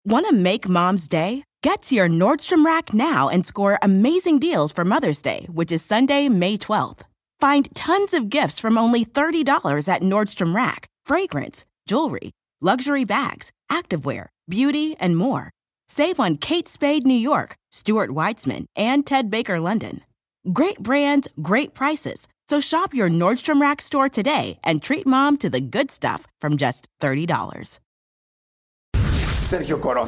Want to make Mom's Day? Get to your Nordstrom Rack now and score amazing deals for Mother's Day, which is Sunday, May 12th. Find tons of gifts from only $30 at Nordstrom Rack. Fragrance, jewelry, luxury bags, activewear, beauty, and more. Save on Kate Spade New York, Stuart Weitzman, and Ted Baker London. Great brands, great prices. So shop your Nordstrom Rack store today and treat Mom to the good stuff from just $30. Sergio Corona.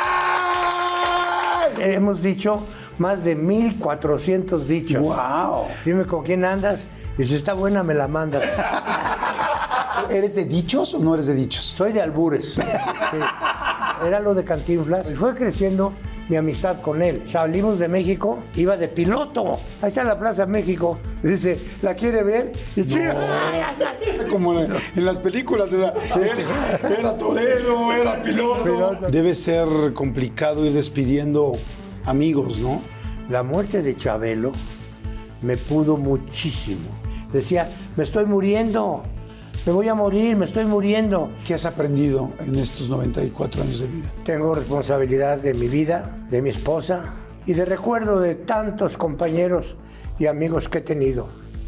Hemos dicho más de 1,400 dichos. ¡Wow! Dime con quién andas y si está buena me la mandas. ¿Eres de dichos o no eres de dichos? Soy de albures. Sí. Era lo de Cantinflas. Y fue creciendo mi amistad con él. Salimos de México, iba de piloto. Ahí está la Plaza México. Dice, ¿la quiere ver? Y no. Como en las películas, o sea, sí. Era torero, era piloto. Debe ser complicado ir despidiendo amigos, ¿no? La muerte de Chabelo me pudo muchísimo. Decía, me estoy muriendo. Me voy a morir, me estoy muriendo. ¿Qué has aprendido en estos 94 años de vida? Tengo responsabilidad de mi vida, de mi esposa y de recuerdo de tantos compañeros y amigos que he tenido.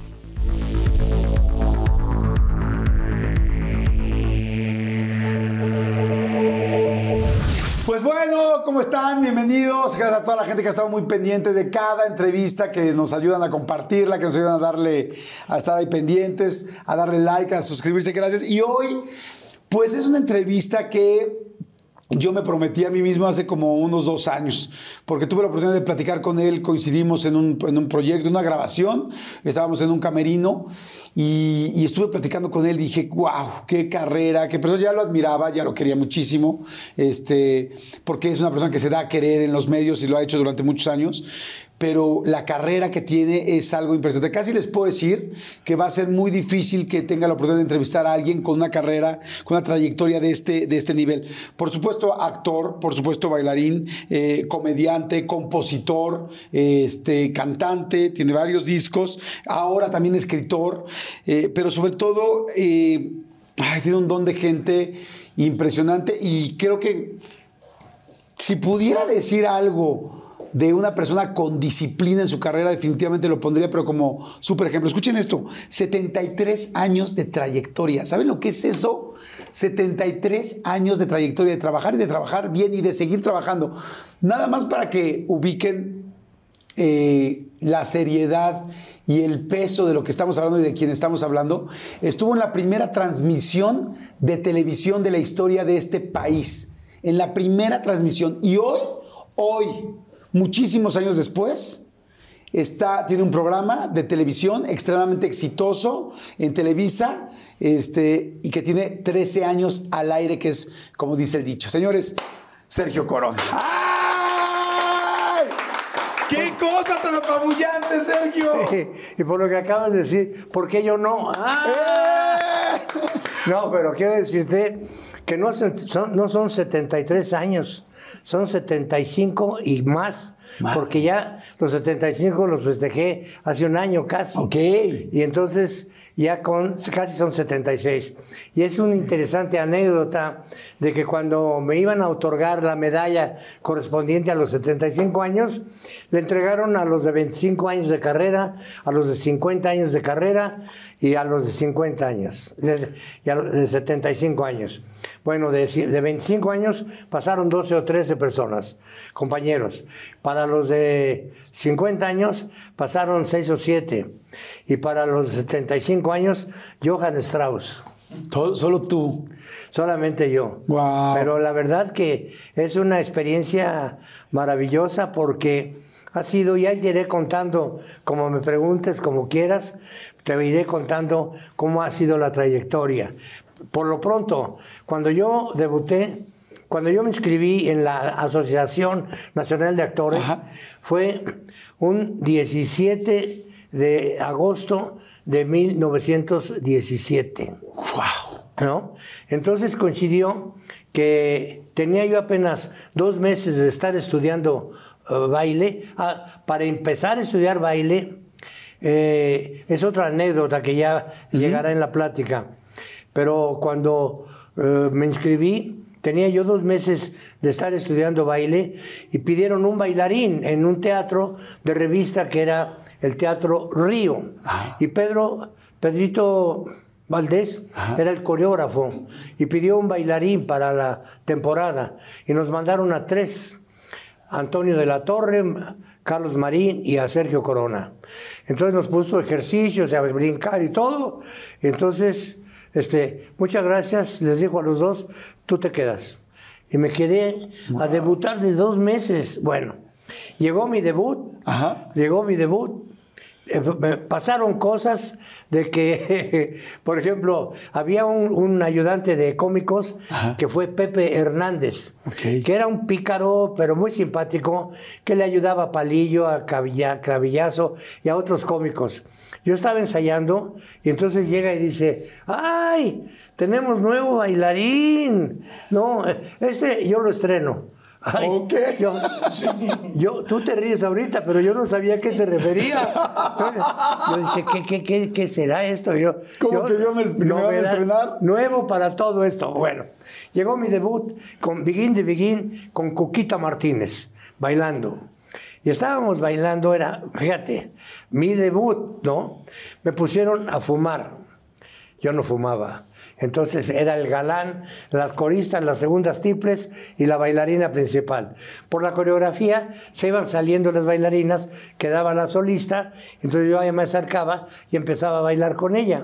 Pues bueno, ¿cómo están? Bienvenidos. Gracias a toda la gente que ha estado muy pendiente de cada entrevista, que nos ayudan a compartirla, que nos ayudan a estar ahí pendientes, a darle like, a suscribirse. Gracias. Y hoy, pues es una entrevista que yo me prometí a mí mismo hace como unos 2 años, porque tuve la oportunidad de platicar con él, coincidimos en un proyecto, en una grabación, estábamos en un camerino y estuve platicando con él, dije, wow, qué carrera, qué persona, ya lo admiraba, ya lo quería muchísimo, porque es una persona que se da a querer en los medios y lo ha hecho durante muchos años, pero la carrera que tiene es algo impresionante. Casi les puedo decir que va a ser muy difícil que tenga la oportunidad de entrevistar a alguien con una carrera, con una trayectoria de este nivel. Por supuesto, actor, por supuesto, bailarín, comediante, compositor, cantante, tiene varios discos, ahora también escritor, pero sobre todo tiene un don de gente impresionante y creo que si pudiera decir algo de una persona con disciplina en su carrera, definitivamente lo pondría, pero como súper ejemplo. Escuchen esto, 73 años de trayectoria. ¿Saben lo que es eso? 73 años de trayectoria, de trabajar y de trabajar bien y de seguir trabajando. Nada más para que ubiquen la seriedad y el peso de lo que estamos hablando y de quién estamos hablando. Estuvo en la primera transmisión de televisión de la historia de este país. En la primera transmisión. Y hoy, muchísimos años después, tiene un programa de televisión extremadamente exitoso en Televisa, y que tiene 13 años al aire, que es como dice el dicho. Señores, Sergio Corona. ¡Ay! ¡Qué cosa tan apabullante, Sergio! Y por lo que acabas de decir, ¿por qué yo no? No, pero quiero decirte que no son 73 años. Son 75 y más, porque ya los 75 los festejé hace un año casi. Ok. Y entonces ya casi son 76. Y es una interesante anécdota de que cuando me iban a otorgar la medalla correspondiente a los 75 años, le entregaron a los de 25 años de carrera, a los de 50 años de carrera y a los de 50 años, y a los de 75 años. Bueno, de 25 años pasaron 12 o 13 personas, compañeros. Para los de 50 años pasaron 6 o 7. Y para los de 75 años, Johann Strauss. Solo tú. Solamente yo. Wow. Pero la verdad que es una experiencia maravillosa porque ha sido, ya te iré contando, como me preguntes, como quieras, te iré contando cómo ha sido la trayectoria. Por lo pronto, cuando yo debuté, cuando yo me inscribí en la Asociación Nacional de Actores, ajá, fue un 17 de agosto de 1917. ¡Wow! ¿No? Entonces coincidió que tenía yo apenas 2 meses de estar estudiando baile. Para empezar a estudiar baile, es otra anécdota que ya llegará en la plática. Pero cuando me inscribí, tenía yo 2 meses de estar estudiando baile y pidieron un bailarín en un teatro de revista que era el Teatro Río. Y Pedrito Valdés era el coreógrafo y pidió un bailarín para la temporada y nos mandaron a 3, Antonio de la Torre, Carlos Marín y a Sergio Corona. Entonces nos puso ejercicios, a brincar y todo. Entonces, muchas gracias, les dijo a los 2, tú te quedas. Y me quedé a debutar de 2 meses. Bueno, llegó mi debut. Me pasaron cosas de que, por ejemplo, había un ayudante de cómicos que fue Pepe Hernández, que era un pícaro, pero muy simpático, que le ayudaba a Palillo, a Clavillazo y a otros cómicos. Yo estaba ensayando y entonces llega y dice, ¡ay! Tenemos nuevo bailarín. No, yo lo estreno. Ay, tú te ríes ahorita, pero yo no sabía a qué se refería. Yo dije, ¿qué será esto? ¿Cómo que me van a estrenar? Nuevo para todo esto. Bueno, llegó mi debut con Begin de Begin, con Cuquita Martínez, bailando. Y estábamos bailando, fíjate, mi debut, ¿no? Me pusieron a fumar. Yo no fumaba. Entonces era el galán, las coristas, las segundas triples y la bailarina principal. Por la coreografía se iban saliendo las bailarinas, quedaba la solista, entonces yo ya me acercaba y empezaba a bailar con ella.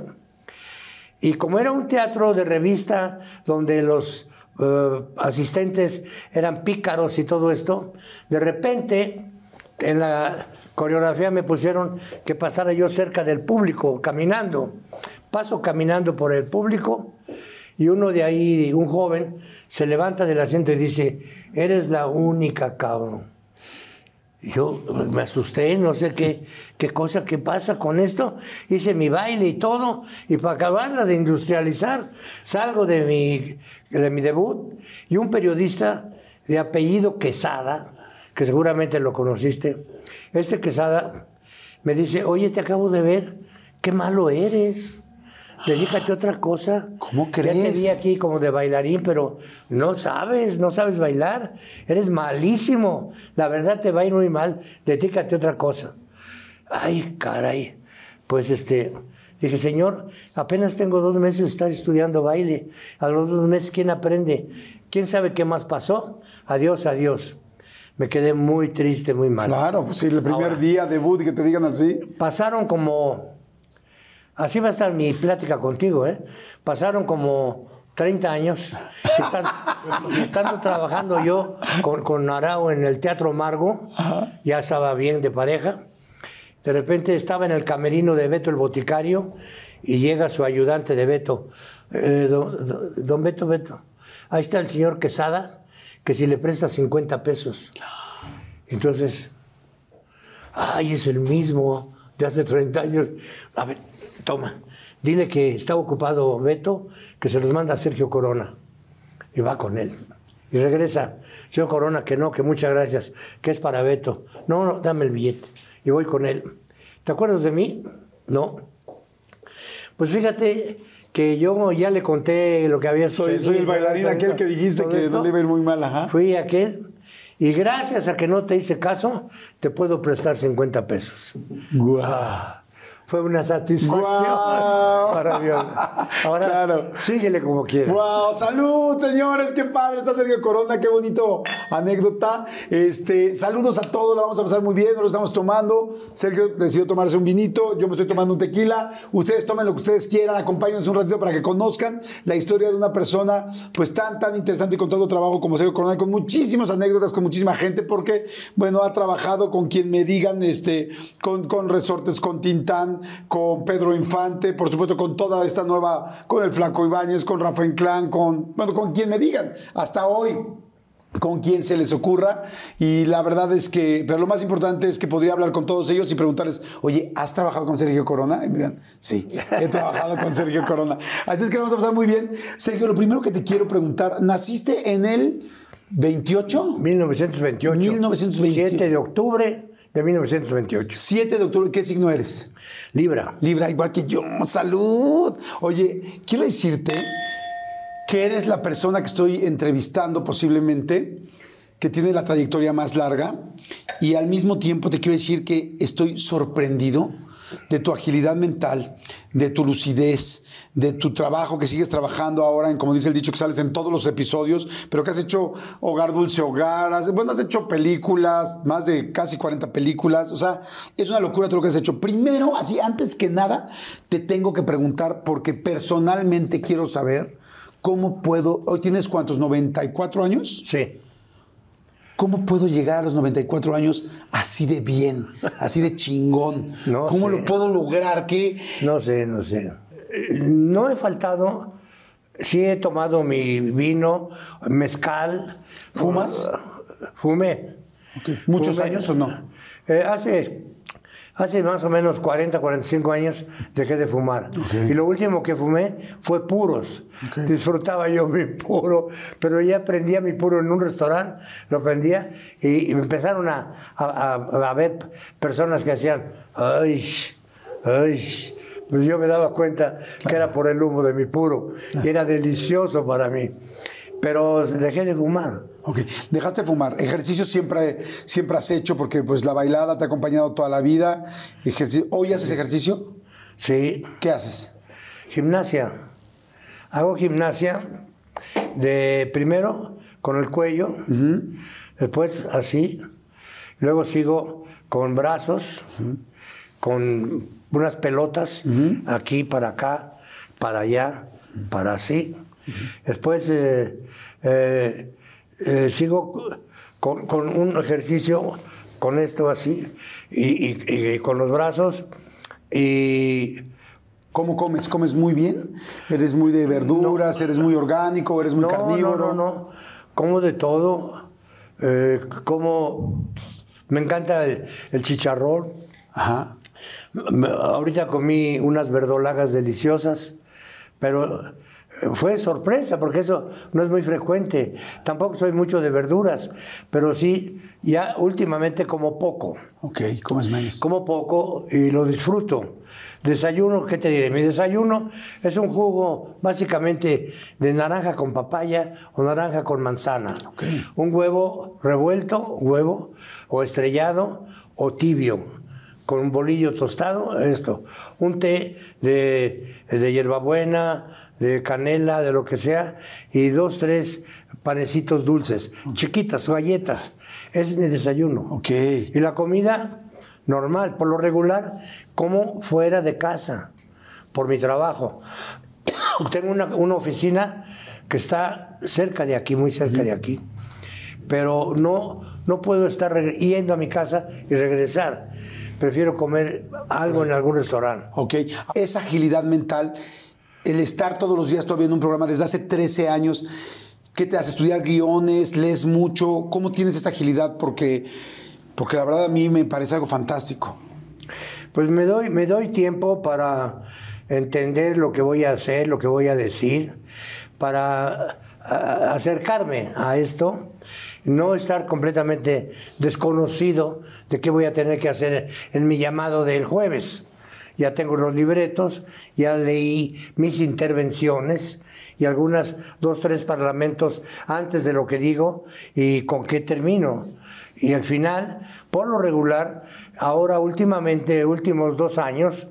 Y como era un teatro de revista donde los asistentes eran pícaros y todo esto, de repente en la coreografía me pusieron que pasara yo cerca del público, caminando. Paso caminando por el público y uno de ahí, un joven, se levanta del asiento y dice, eres la única, cabrón. Y yo me asusté, no sé qué pasa con esto. Hice mi baile y todo, y para acabarla de industrializar, salgo de mi debut y un periodista de apellido Quesada, que seguramente lo conociste, Quesada me dice, oye, te acabo de ver, qué malo eres. Dedícate a otra cosa. ¿Cómo crees? Ya te vi aquí como de bailarín, pero no sabes bailar. Eres malísimo. La verdad te va a ir muy mal. Dedícate a otra cosa. Ay, caray. Pues dije, señor, apenas tengo 2 meses de estar estudiando baile. A los 2 meses, ¿quién aprende? ¿Quién sabe qué más pasó? Adiós, adiós. Me quedé muy triste, muy mal. Claro, pues sí, el primer día debut y que te digan así. Pasaron como... Así va a estar mi plática contigo, ¿eh? Pasaron como 30 años estando trabajando yo con Arau en el Teatro Margo. Ya estaba bien de pareja. De repente estaba en el camerino de Beto el Boticario y llega su ayudante de Beto. Don Beto. Ahí está el señor Quesada, que si le presta 50 pesos. Entonces, es el mismo de hace 30 años. A ver, toma, dile que está ocupado Beto, que se los manda a Sergio Corona. Y va con él. Y regresa. Señor Corona, que no, que muchas gracias, que es para Beto. No, dame el billete. Y voy con él. ¿Te acuerdas de mí? No. Pues fíjate que yo ya le conté lo que había sucedido. Soy el bailarín aquel que dijiste que no le iba a ir muy mal, ajá. Fui aquel. Y gracias a que no te hice caso, te puedo prestar 50 pesos. ¡Guau! Fue una satisfacción maravillosa. Ahora, claro, síguele como quieras. ¡Wow! ¡Salud, señores! ¡Qué padre! Está Sergio Corona, qué bonito anécdota. Saludos a todos, la vamos a pasar muy bien, nos lo estamos tomando. Sergio decidió tomarse un vinito, yo me estoy tomando un tequila. Ustedes tomen lo que ustedes quieran, acompáñenos un ratito para que conozcan la historia de una persona pues tan interesante y con tanto trabajo como Sergio Corona, con muchísimas anécdotas, con muchísima gente, porque, bueno, ha trabajado con quien me digan, con Resortes, con Tintán, con Pedro Infante, por supuesto con toda esta nueva, con el Flaco Ibáñez, con Rafa Inclán, con quien me digan, hasta hoy, con quien se les ocurra. Y la verdad es que, pero lo más importante es que podría hablar con todos ellos y preguntarles, oye, ¿has trabajado con Sergio Corona? Y miran, sí, he trabajado con Sergio Corona. Así es que vamos a pasar muy bien. Sergio, lo primero que te quiero preguntar, ¿naciste en el 28? 1928. 1928. 7 de octubre de 1928. 7 de octubre, ¿qué signo eres? Libra. Libra, igual que yo. ¡Salud! Oye, quiero decirte que eres la persona que estoy entrevistando posiblemente, que tiene la trayectoria más larga, y al mismo tiempo te quiero decir que estoy sorprendido de tu agilidad mental, de tu lucidez, de tu trabajo, que sigues trabajando ahora en, como dice el dicho, que sales en todos los episodios, pero que has hecho Hogar Dulce Hogar, has hecho películas, más de casi 40 películas, o sea, es una locura todo lo que has hecho. Primero, así, antes que nada, te tengo que preguntar, porque personalmente quiero saber cómo puedo, hoy tienes ¿cuántos? ¿94 años? Sí. ¿Cómo puedo llegar a los 94 años así de bien, así de chingón? No ¿Cómo sé. lo puedo lograr? ¿Qué? No sé. No he faltado. Sí he tomado mi vino, mezcal. ¿Fumas? Fumé. Okay. ¿Muchos Fumé. años o no? Hace más o menos 40, 45 años dejé de fumar. Okay. Y lo último que fumé fue puros. Okay. Disfrutaba yo mi puro, pero ya prendía mi puro en un restaurante, lo prendía y me empezaron a ver personas que hacían, ay, pues yo me daba cuenta que era por el humo de mi puro y era delicioso para mí. Pero dejé de fumar. Ok, dejaste de fumar. Ejercicio siempre has hecho, porque pues la bailada te ha acompañado toda la vida. ¿Hoy haces ejercicio? Sí. ¿Qué haces? Gimnasia. Hago gimnasia de primero con el cuello, después así, luego sigo con brazos, con unas pelotas, aquí para acá, para allá, para así. Después sigo con un ejercicio con esto así y con los brazos y... ¿Cómo comes? ¿Comes muy bien? ¿Eres muy de verduras? ¿Eres muy orgánico? ¿Eres muy carnívoro? No. Como de todo. Me encanta el chicharrón. Ajá. Ahorita comí unas verdolagas deliciosas, pero fue sorpresa porque eso no es muy frecuente. Tampoco soy mucho de verduras, pero sí, ya últimamente como poco. Ok, comes menos. Como poco y lo disfruto. Desayuno, ¿qué te diré? Mi desayuno es un jugo básicamente de naranja con papaya o naranja con manzana. Okay. Un huevo revuelto, huevo, o estrellado, o tibio, con un bolillo tostado, esto. Un té de hierbabuena, de canela, de lo que sea, y 2, 3 panecitos dulces, chiquitas, galletas. Ese es mi desayuno. Ok. Y la comida... normal, por lo regular, como fuera de casa, por mi trabajo. Tengo una oficina que está cerca de aquí, muy cerca de aquí, pero no puedo estar yendo a mi casa y regresar. Prefiero comer algo en algún restaurante. Ok, esa agilidad mental, el estar todos los días todavía en un programa desde hace 13 años, ¿qué te hace? ¿Estudiar guiones? ¿Lees mucho? ¿Cómo tienes esa agilidad? Porque la verdad a mí me parece algo fantástico. Pues me doy tiempo para entender lo que voy a hacer, lo que voy a decir, para acercarme a esto, no estar completamente desconocido de qué voy a tener que hacer en mi llamado del jueves. Ya tengo los libretos, ya leí mis intervenciones y algunas 2, 3 parlamentos antes de lo que digo y con qué termino. Y al final, por lo regular, ahora últimamente, últimos 2 años,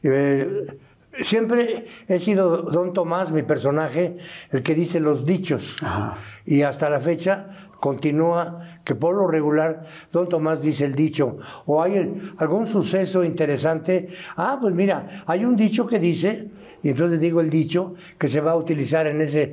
siempre he sido Don Tomás, mi personaje, el que dice los dichos. Ajá. Y hasta la fecha continúa que por lo regular Don Tomás dice el dicho. O hay algún suceso interesante. Pues mira, hay un dicho que dice, y entonces digo el dicho que se va a utilizar en ese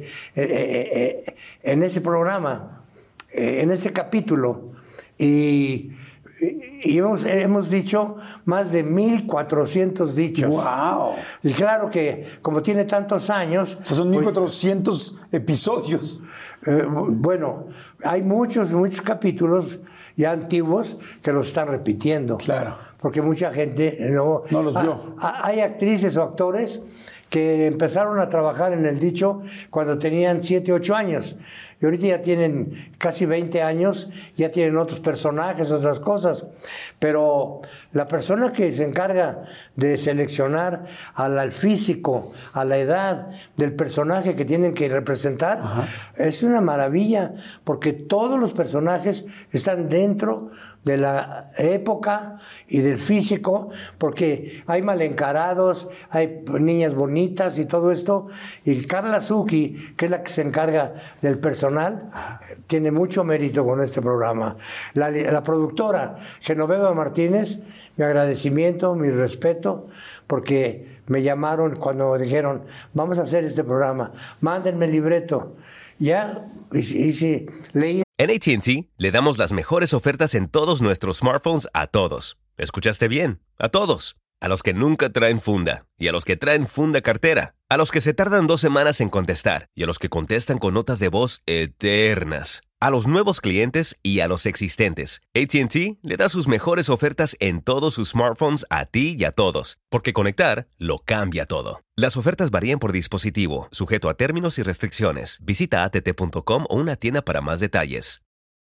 programa, en ese capítulo. Y hemos dicho más de 1,400 dichos. ¡Wow! Y claro que, como tiene tantos años... O sea, son 1,400 episodios. Bueno, hay muchos capítulos ya antiguos que los están repitiendo. Claro. Porque mucha gente no los vio. Hay actrices o actores que empezaron a trabajar en el dicho cuando tenían 7, 8 años. Y ahorita ya tienen casi 20 años, ya tienen otros personajes, otras cosas. Pero la persona que se encarga de seleccionar al físico, a la edad del personaje que tienen que representar, es una maravilla, porque todos los personajes están dentro de la época y del físico, porque hay mal encarados, hay niñas bonitas y todo esto. Y Carla Zucchi, que es la que se encarga del personal, tiene mucho mérito con este programa. La productora Genoveva Martínez, mi agradecimiento, mi respeto, porque me llamaron cuando dijeron, vamos a hacer este programa, mándenme el libreto. Ya, y leí. En AT&T le damos las mejores ofertas en todos nuestros smartphones a todos. ¿Escuchaste bien? A todos. A los que nunca traen funda y a los que traen funda cartera. A los que se tardan 2 semanas en contestar y a los que contestan con notas de voz eternas. A los nuevos clientes y a los existentes. AT&T le da sus mejores ofertas en todos sus smartphones a ti y a todos. Porque conectar lo cambia todo. Las ofertas varían por dispositivo, sujeto a términos y restricciones. Visita att.com o una tienda para más detalles.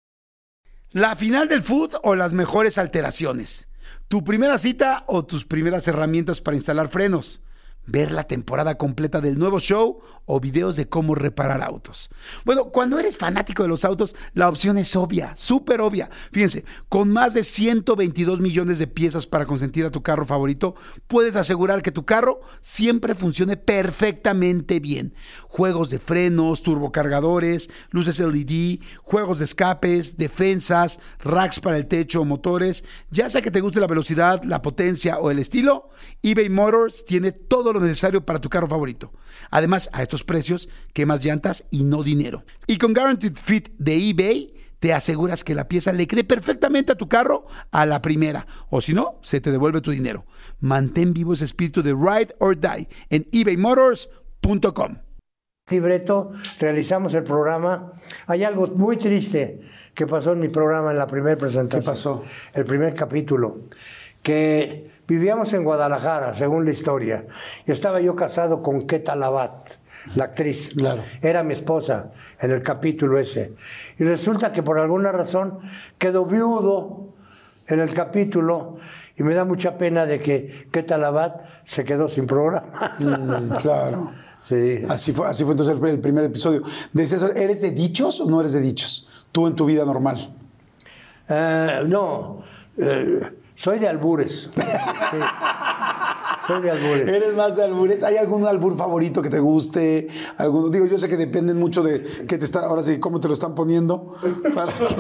¿La final del food o las mejores alteraciones? ¿Tu primera cita o tus primeras herramientas para instalar frenos? ¿Ver la temporada completa del nuevo show o videos de cómo reparar autos? Bueno, cuando eres fanático de los autos, la opción es obvia, súper obvia. Fíjense, con más de 122 millones de piezas para consentir a tu carro favorito, puedes asegurar que tu carro siempre funcione perfectamente bien. Juegos de frenos, turbocargadores, luces LED, juegos de escapes, defensas, racks para el techo o motores. Ya sea que te guste la velocidad, la potencia o el estilo, eBay Motors tiene todo lo necesario para tu carro favorito. Además, a estos precios, quemas llantas y no dinero. Y con Guaranteed Fit de eBay, te aseguras que la pieza le quede perfectamente a tu carro a la primera. O si no, se te devuelve tu dinero. Mantén vivo ese espíritu de Ride or Die en ebaymotors.com. Libreto, realizamos el programa. Hay algo muy triste que pasó en mi programa en la primera presentación. ¿Qué pasó? El primer capítulo. Que vivíamos en Guadalajara, según la historia. Y estaba yo casado con Queta Labat, la actriz. Claro. Era mi esposa en el capítulo ese. Y resulta que por alguna razón quedó viudo en el capítulo. Y me da mucha pena de que Queta Labat se quedó sin programa. Claro. Sí. Así fue entonces el primer episodio. Decías, ¿eres de dichos o no eres de dichos? Tú en tu vida normal. No. Soy de albures. Sí. Soy de albures. ¿Eres más de albures? ¿Hay algún albur favorito que te guste? ¿Alguno? Digo, yo sé que dependen mucho de qué te está, ahora sí, cómo te lo están poniendo. ¿Para qué?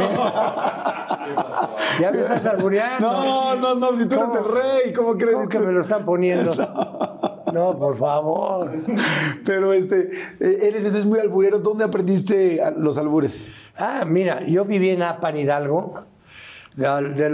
¿Ya me estás albureando? No, si tú eres el rey, ¿cómo crees? ¿Cómo que me lo están poniendo? No, por favor. Pero eres entonces muy alburero. ¿Dónde aprendiste los albures? Mira, yo viví en Apan, Hidalgo, de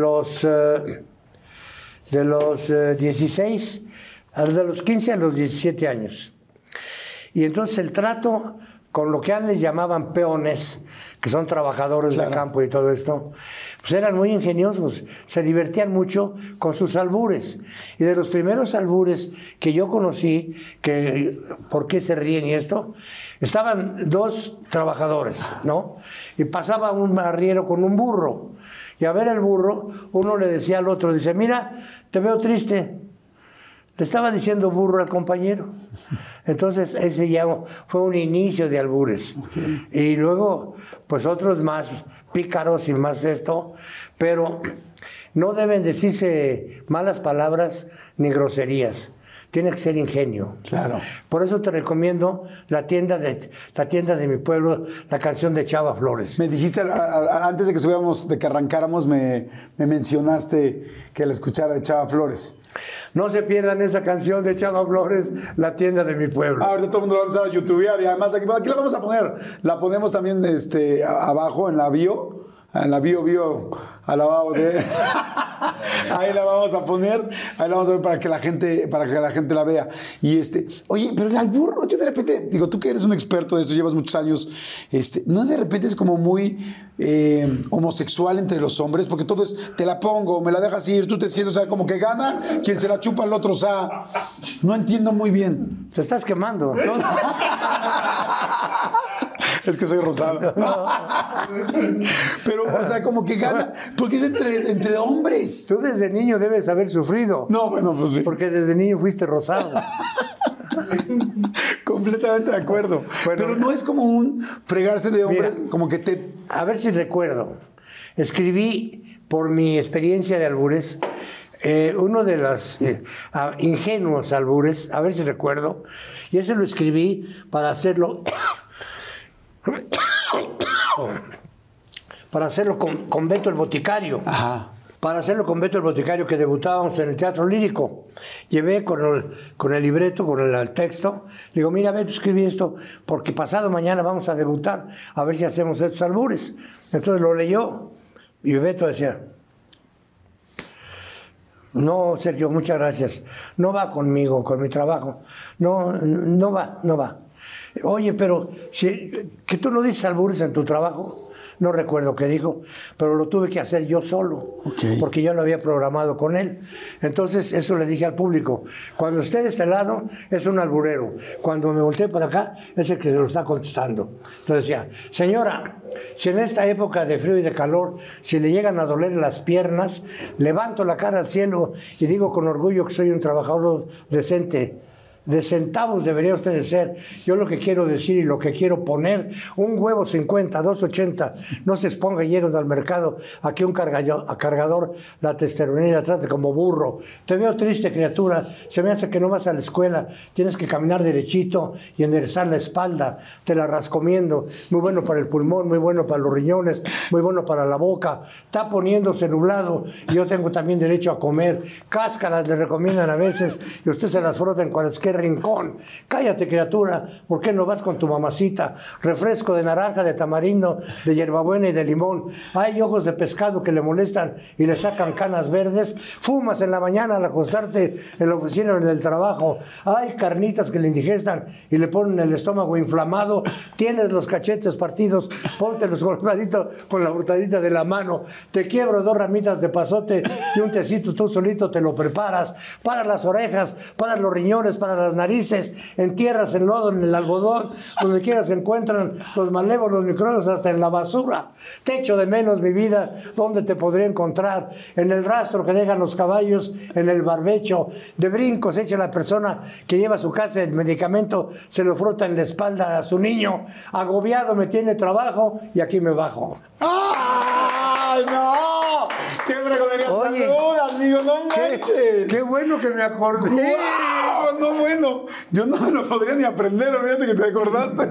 los 16, de los 15 a los 17 años. Y entonces el trato con lo que antes llamaban peones, que son trabajadores del campo y todo esto, pues eran muy ingeniosos, se divertían mucho con sus albures. Y de los primeros albures que yo conocí, que ¿por qué se ríen y esto? Estaban 2 trabajadores, ¿no? Y pasaba un arriero con un burro. Y a ver el burro, uno le decía al otro, dice, mira, te veo triste. Le estaba diciendo burro al compañero. Entonces ese ya fue un inicio de albures. Okay. Y luego, pues otros más pícaros y más esto, pero no deben decirse malas palabras ni groserías. Tiene que ser ingenio. Claro. Por eso te recomiendo la tienda de mi pueblo, la canción de Chava Flores. Me dijiste, antes de que arrancáramos, me mencionaste que la escuchara de Chava Flores. No se pierdan esa canción de Chava Flores, la tienda de mi pueblo. Ahorita todo el mundo lo va a empezar a youtubear y además aquí la vamos a poner. La ponemos también abajo en la bio. En la bio al lavado de... Ahí la vamos a poner para que la gente la vea. Y oye, pero el albur, yo de repente, digo, tú que eres un experto de esto, llevas muchos años, ¿no de repente es como muy homosexual entre los hombres? Porque todo es, te la pongo, me la dejas ir, tú te sientes, o sea, como que gana quien se la chupa al otro, o sea, no entiendo muy bien. Te estás quemando. Es que soy rosado. Pero, o sea, como que gana, porque es entre hombres. Tú desde niño debes haber sufrido. No, bueno, pues sí. Porque desde niño fuiste rosado. Completamente de acuerdo. Bueno, pero no es como un fregarse de hombres, mira, como que te... A ver si recuerdo. Escribí, por mi experiencia de albures, uno de los ingenuos albures, a ver si recuerdo, y ese lo escribí para hacerlo con Beto el Boticario. Ajá. Para hacerlo con Beto el Boticario, que debutábamos en el Teatro Lírico. Llevé con el libreto, con el texto. Le digo, mira, Beto, escribí esto, porque pasado mañana vamos a debutar, a ver si hacemos estos albures. Entonces lo leyó, y Beto decía, no, Sergio, muchas gracias. No va conmigo, con mi trabajo. No va. Oye, pero que tú no dices albures en tu trabajo. No recuerdo qué dijo, pero lo tuve que hacer yo solo, porque yo lo había programado con él. Entonces, eso le dije al público. Cuando esté de este lado, es un alburero. Cuando me volteé para acá, es el que se lo está contestando. Entonces decía, señora, si en esta época de frío y de calor, si le llegan a doler las piernas, levanto la cara al cielo y digo con orgullo que soy un trabajador decente. De centavos debería usted de ser. Yo lo que quiero decir y lo que quiero poner, un huevo 50, 2.80, no se exponga yendo al mercado a que un cargador la testosterona y la trate como burro. Te veo triste, criatura, se me hace que no vas a la escuela, tienes que caminar derechito y enderezar la espalda, te la rascomiendo, muy bueno para el pulmón, muy bueno para los riñones, muy bueno para la boca, está poniéndose nublado y yo tengo también derecho a comer. Cáscaras le recomiendan a veces y usted se las frota en cualquier rincón. Cállate, criatura, ¿por qué no vas con tu mamacita? Refresco de naranja, de tamarindo, de hierbabuena y de limón. Hay ojos de pescado que le molestan y le sacan canas verdes. Fumas en la mañana al acostarte en la oficina o en el trabajo. Hay carnitas que le indigestan y le ponen el estómago inflamado. Tienes los cachetes partidos, póntelos colgaditos con la brutadita de la mano. Te quiebro 2 ramitas de pasote y un tecito, tú solito te lo preparas. Para las orejas, para los riñones, para las narices, entierras el lodo en el algodón, donde quiera se encuentran los malévolos microbios, hasta en la basura. Te echo de menos, mi vida, ¿dónde te podría encontrar? En el rastro que dejan los caballos, en el barbecho, de brincos echa la persona que lleva a su casa el medicamento, se lo frota en la espalda a su niño, agobiado me tiene trabajo y aquí me bajo. ¡Ay, no! ¡Qué fregonería! ¡Salud, amigo! ¡No manches! ¡Qué bueno que me acordé! ¡Wow! No, bueno. Yo no me lo podría ni aprender, olvídate que te acordaste.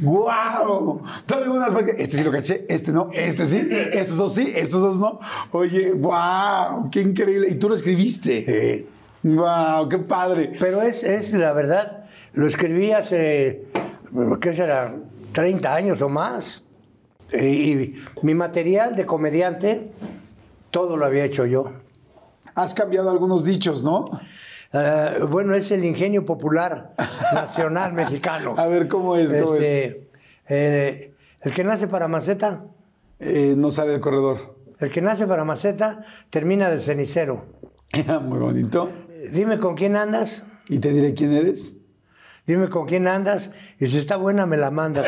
¡Wow! Todavía unas porque este sí lo caché, este no, este sí, estos dos sí, estos dos no. Oye, ¡wow! ¡Qué increíble! ¿Y tú lo escribiste? ¡Wow! ¡Qué padre! Pero es la verdad, lo escribí hace, ¿qué será? 30 años o más. Y mi material de comediante, todo lo había hecho yo. Has cambiado algunos dichos, ¿no? Bueno, es el ingenio popular nacional mexicano. A ver, ¿cómo es? ¿Cómo es? El que nace para maceta. No sale del corredor. El que nace para maceta termina de cenicero. Muy bonito. Dime con quién andas. Y te diré quién eres. Dime con quién andas y si está buena me la mandas.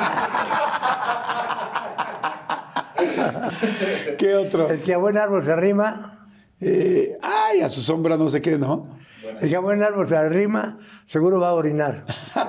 ¿Qué otro? El que a buen árbol se arrima. Ay, a su sombra no sé qué, ¿no? El que a buen árbol se arrima, seguro va a orinar.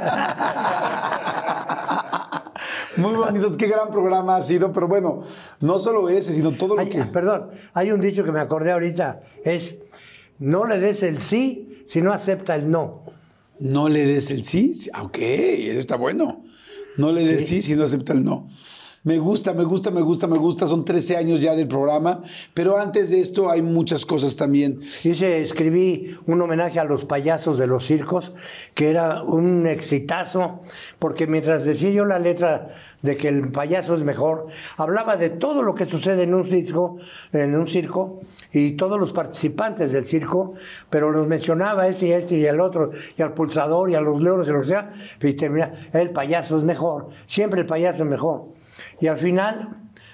Muy bonitos, qué gran programa ha sido, pero bueno, no solo ese, sino todo lo que... Perdón, hay un dicho que me acordé ahorita, es, no le des el sí si no acepta el no. No le des el sí, ok, ese está bueno. No le des el sí si no acepta el no. Me gusta, son 13 años ya del programa, pero antes de esto hay muchas cosas también. Escribí un homenaje a los payasos de los circos, que era un exitazo, porque mientras decía yo la letra de que el payaso es mejor, hablaba de todo lo que sucede en un circo, y todos los participantes del circo, pero los mencionaba este y el otro, y al pulsador, y a los leones, y lo que sea, y termina, el payaso es mejor, siempre el payaso es mejor. Y al final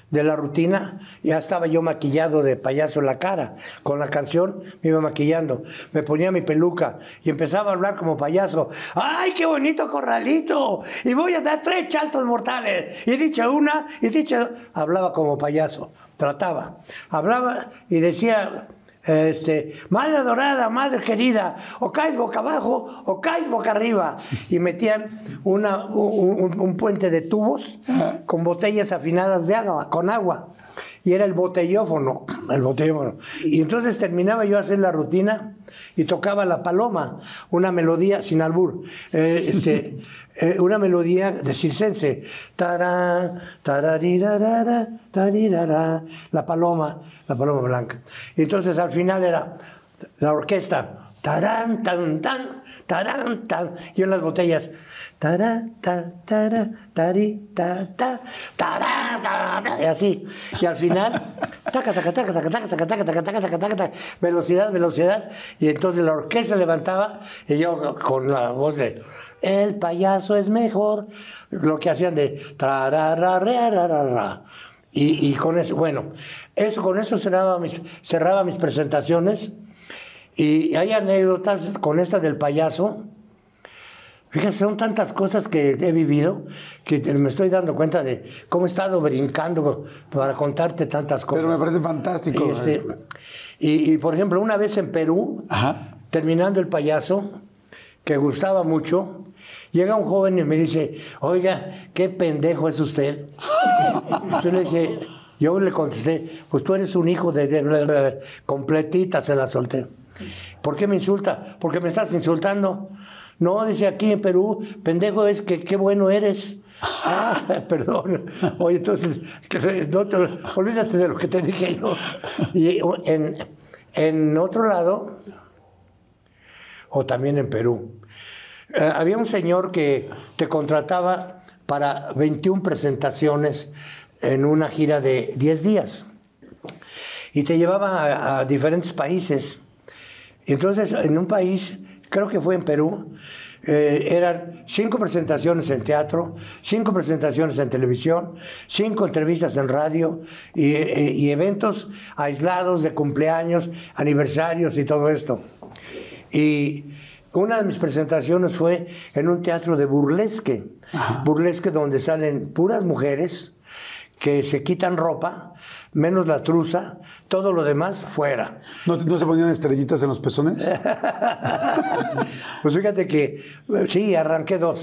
de la rutina, ya estaba yo maquillado de payaso en la cara. Con la canción me iba maquillando. Me ponía mi peluca y empezaba a hablar como payaso. ¡Ay, qué bonito corralito! Y voy a dar 3 saltos mortales. Y dicha una, y dicha... Hablaba como payaso. Trataba. Hablaba y decía... madre adorada, madre querida, o caes boca abajo o caes boca arriba. Y metían un puente de tubos con botellas afinadas de agua, con agua. Y era el botellófono. Y entonces terminaba yo a hacer la rutina y tocaba La Paloma, una melodía sin albur. Una melodía de circense. Tará, tararirarara, tarirara, la paloma blanca. Y entonces al final era la orquesta. Tarán, tan, tan, tarán, tan. Yo en las botellas. Tará, ta, tará, tari, ta, ta, tará, ta, ta, y así. Y al final, taca, taca, taca, taca, taca, taca, taca, taca, taca, taca, taca, taca, velocidad, velocidad. Y entonces la orquesta levantaba y yo con la voz de el payaso es mejor, lo que hacían de y con eso, bueno, con eso cerraba mis presentaciones. Y hay anécdotas con esta del payaso. Fíjate, son tantas cosas que he vivido que me estoy dando cuenta de cómo he estado brincando para contarte tantas cosas. Pero me parece fantástico. Y por ejemplo, una vez en Perú, terminando el payaso, que gustaba mucho, llega un joven y me dice, oiga, qué pendejo es usted. Yo le contesté, pues tú eres un hijo de... Completita se la solté. ¿Por qué me insulta? Porque me estás insultando. No, dice, aquí en Perú, pendejo es que qué bueno eres. Perdón. Oye, entonces, olvídate de lo que te dije yo. Y en otro lado, o también en Perú, había un señor que te contrataba para 21 presentaciones en una gira de 10 días. Y te llevaba a diferentes países. Entonces, en un país, creo que fue en Perú, eran 5 presentaciones en teatro, 5 presentaciones en televisión, 5 entrevistas en radio y eventos aislados de cumpleaños, aniversarios y todo esto. Y una de mis presentaciones fue en un teatro de burlesque. Burlesque donde salen puras mujeres que se quitan ropa, menos la truza, todo lo demás fuera. ¿No se ponían estrellitas en los pezones? Pues fíjate que sí, arranqué 2.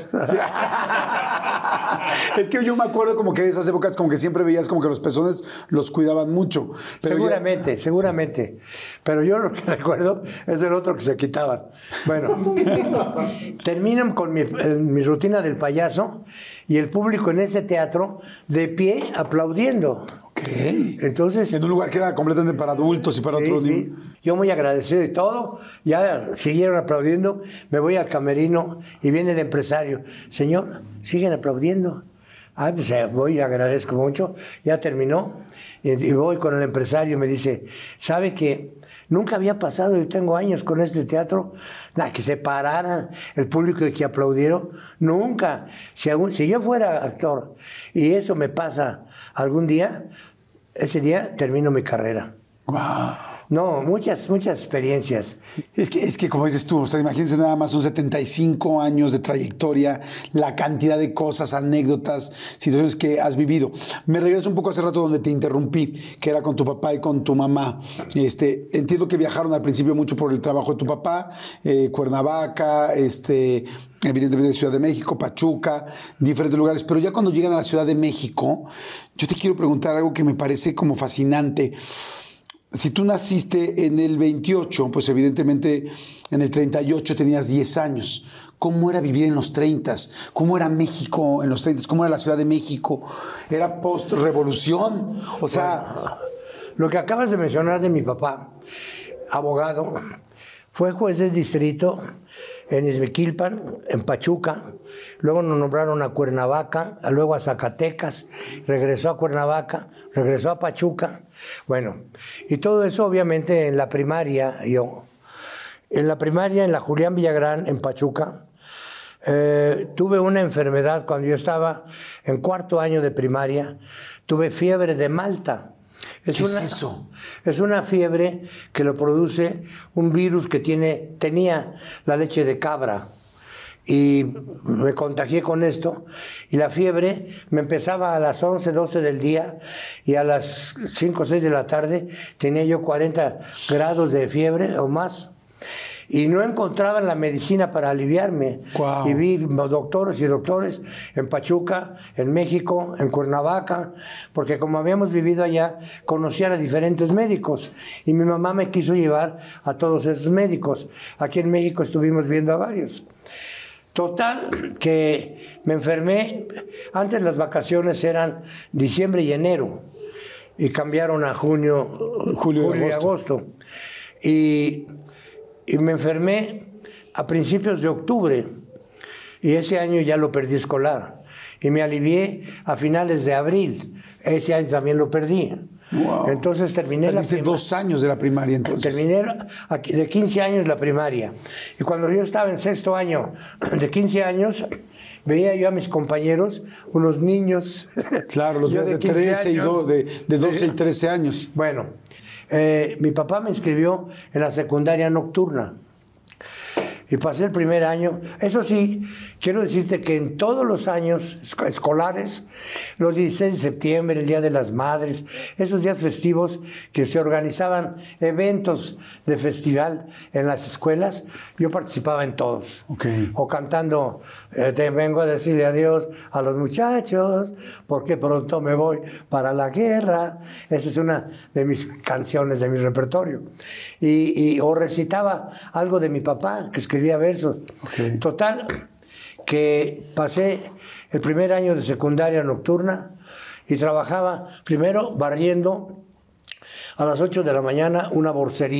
Es que yo me acuerdo como que de esas épocas como que siempre veías como que los pezones los cuidaban mucho. Pero seguramente. Pero yo lo que recuerdo es el otro que se quitaban. Bueno, terminan con mi rutina del payaso y el público en ese teatro de pie aplaudiendo. Okay. Entonces, en un lugar que era completamente para adultos y para otros niños. Yo muy agradecido y todo, ya siguieron aplaudiendo, me voy al camerino y viene el empresario. Señor, ¿siguen aplaudiendo? Pues voy, agradezco mucho, ya terminó y voy con el empresario y me dice, ¿sabe que nunca había pasado, yo tengo años con este teatro, que se pararan el público y que aplaudieron? Nunca. Si yo fuera actor y eso me pasa algún día, ese día termino mi carrera. Wow. No, muchas experiencias. Es que como dices tú, o sea, imagínense nada más, son 75 años de trayectoria, la cantidad de cosas, anécdotas, situaciones que has vivido. Me regreso un poco hace rato donde te interrumpí, que era con tu papá y con tu mamá. Entiendo que viajaron al principio mucho por el trabajo de tu papá, Cuernavaca, evidentemente Ciudad de México, Pachuca, diferentes lugares, pero ya cuando llegan a la Ciudad de México, yo te quiero preguntar algo que me parece como fascinante. Si tú naciste en el 28, pues evidentemente en el 38 tenías 10 años. ¿Cómo era vivir en los 30? ¿Cómo era México en los 30? ¿Cómo era la Ciudad de México? ¿Era post-revolución? O sea... Bueno, lo que acabas de mencionar de mi papá, abogado, fue juez de distrito en Izmiquilpan, en Pachuca, luego nos nombraron a Cuernavaca, luego a Zacatecas, regresó a Cuernavaca, regresó a Pachuca. Bueno, y todo eso obviamente en la primaria, en la Julián Villagrán, en Pachuca, Tuve una enfermedad cuando yo estaba en 4º año de primaria, tuve fiebre de Malta. ¿Qué es eso? Es una fiebre que lo produce un virus que tenía la leche de cabra. Y me contagié con esto, y la fiebre me empezaba a las 11, 12 del día, y a las 5 o 6 de la tarde tenía yo 40 grados de fiebre o más. Y no encontraban la medicina para aliviarme. Wow. Y vi doctores y doctores en Pachuca, en México, en Cuernavaca, porque como habíamos vivido allá, conocía a diferentes médicos. Y mi mamá me quiso llevar a todos esos médicos. Aquí en México estuvimos viendo a varios. Total, que me enfermé. Antes las vacaciones eran diciembre y enero, y cambiaron a julio y agosto. Y me enfermé a principios de octubre, y ese año ya lo perdí escolar. Y me alivié a finales de abril. Ese año también lo perdí. Wow. Entonces terminé Perdiste 2 años de la primaria, entonces. Terminé de 15 años la primaria. Y cuando yo estaba en 6º año de 15 años, veía yo a mis compañeros, unos niños. Claro, los veías de 13 años, de 12 y 13 años. Bueno, mi papá me inscribió en la secundaria nocturna. Y pasé el primer año. Eso sí, quiero decirte que en todos los años escolares, los 16 de septiembre, el Día de las Madres, esos días festivos que se organizaban eventos de festival en las escuelas, yo participaba en todos. Okay. O cantando, te vengo a decirle adiós a los muchachos, porque pronto me voy para la guerra. Esa es una de mis canciones de mi repertorio. O recitaba algo de mi papá, que escribía versos. Okay. Total, que pasé el primer año de secundaria nocturna y trabajaba primero barriendo a las 8 de la mañana una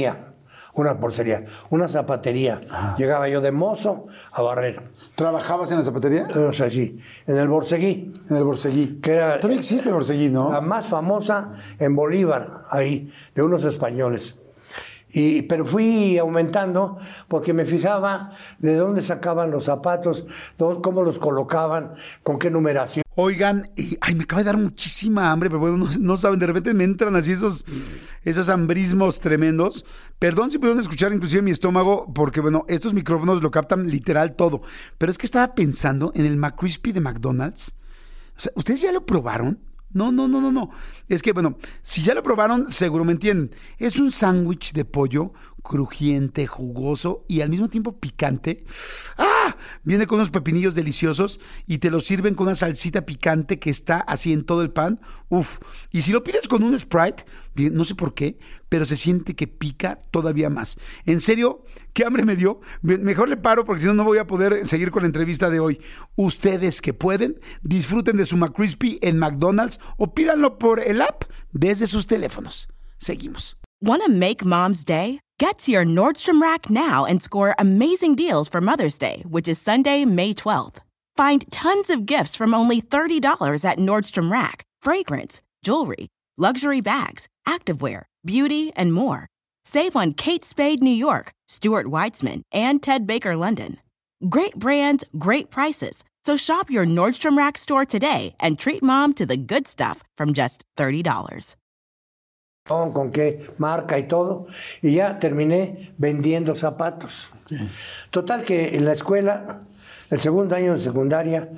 zapatería. Ajá. Llegaba yo de mozo a barrer. ¿Trabajabas en la zapatería? O sea, sí, en el Borseguí. En el Borseguí. Que era, todavía existe el Borseguí, ¿no? La más famosa en Bolívar, ahí, de unos españoles. Pero fui aumentando porque me fijaba de dónde sacaban los zapatos, cómo los colocaban, con qué numeración. Oigan, me acaba de dar muchísima hambre, pero bueno, no saben, de repente me entran así esos hambrismos tremendos. Perdón si pudieron escuchar inclusive mi estómago, porque bueno, estos micrófonos lo captan literal todo. Pero es que estaba pensando en el McCrispy de McDonald's. O sea, ¿ustedes ya lo probaron? No. Es que, bueno, si ya lo probaron, seguro me entienden. Es un sándwich de pollo crujiente, jugoso y al mismo tiempo picante. ¡Ah! Viene con unos pepinillos deliciosos y te lo sirven con una salsita picante que está así en todo el pan. Uf. Y si lo pides con un Sprite, no sé por qué, pero se siente que pica todavía más. En serio, qué hambre me dio. Mejor le paro porque si no, no voy a poder seguir con la entrevista de hoy. Ustedes que pueden, disfruten de su McCrispy en McDonald's o pídanlo por el app desde sus teléfonos. Seguimos. Want to make Mom's Day? Get to your Nordstrom Rack now and score amazing deals for Mother's Day, which is Sunday, May 12th. Find tons of gifts from only $30 at Nordstrom Rack. Fragrance, jewelry, luxury bags, activewear, beauty, and more. Save on Kate Spade New York, Stuart Weitzman, and Ted Baker London. Great brands, great prices. So shop your Nordstrom Rack store today and treat Mom to the good stuff from just $30. Con qué marca y todo, y ya terminé vendiendo zapatos. Okay. Total que en la escuela, el segundo año de secundaria,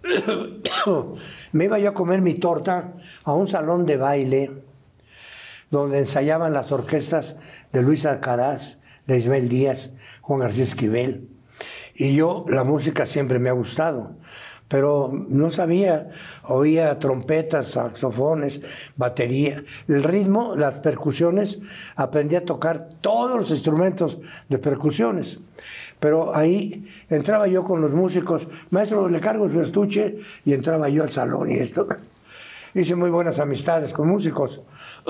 me iba yo a comer mi torta a un salón de baile donde ensayaban las orquestas de Luis Alcaraz, de Ismael Díaz, Juan García Esquivel. Y yo, la música siempre me ha gustado, pero no sabía, oía trompetas, saxofones, batería, el ritmo, las percusiones, aprendí a tocar todos los instrumentos de percusiones. Pero ahí entraba yo con los músicos, maestro, le cargo su estuche, y entraba yo al salón y esto. Hice muy buenas amistades con músicos.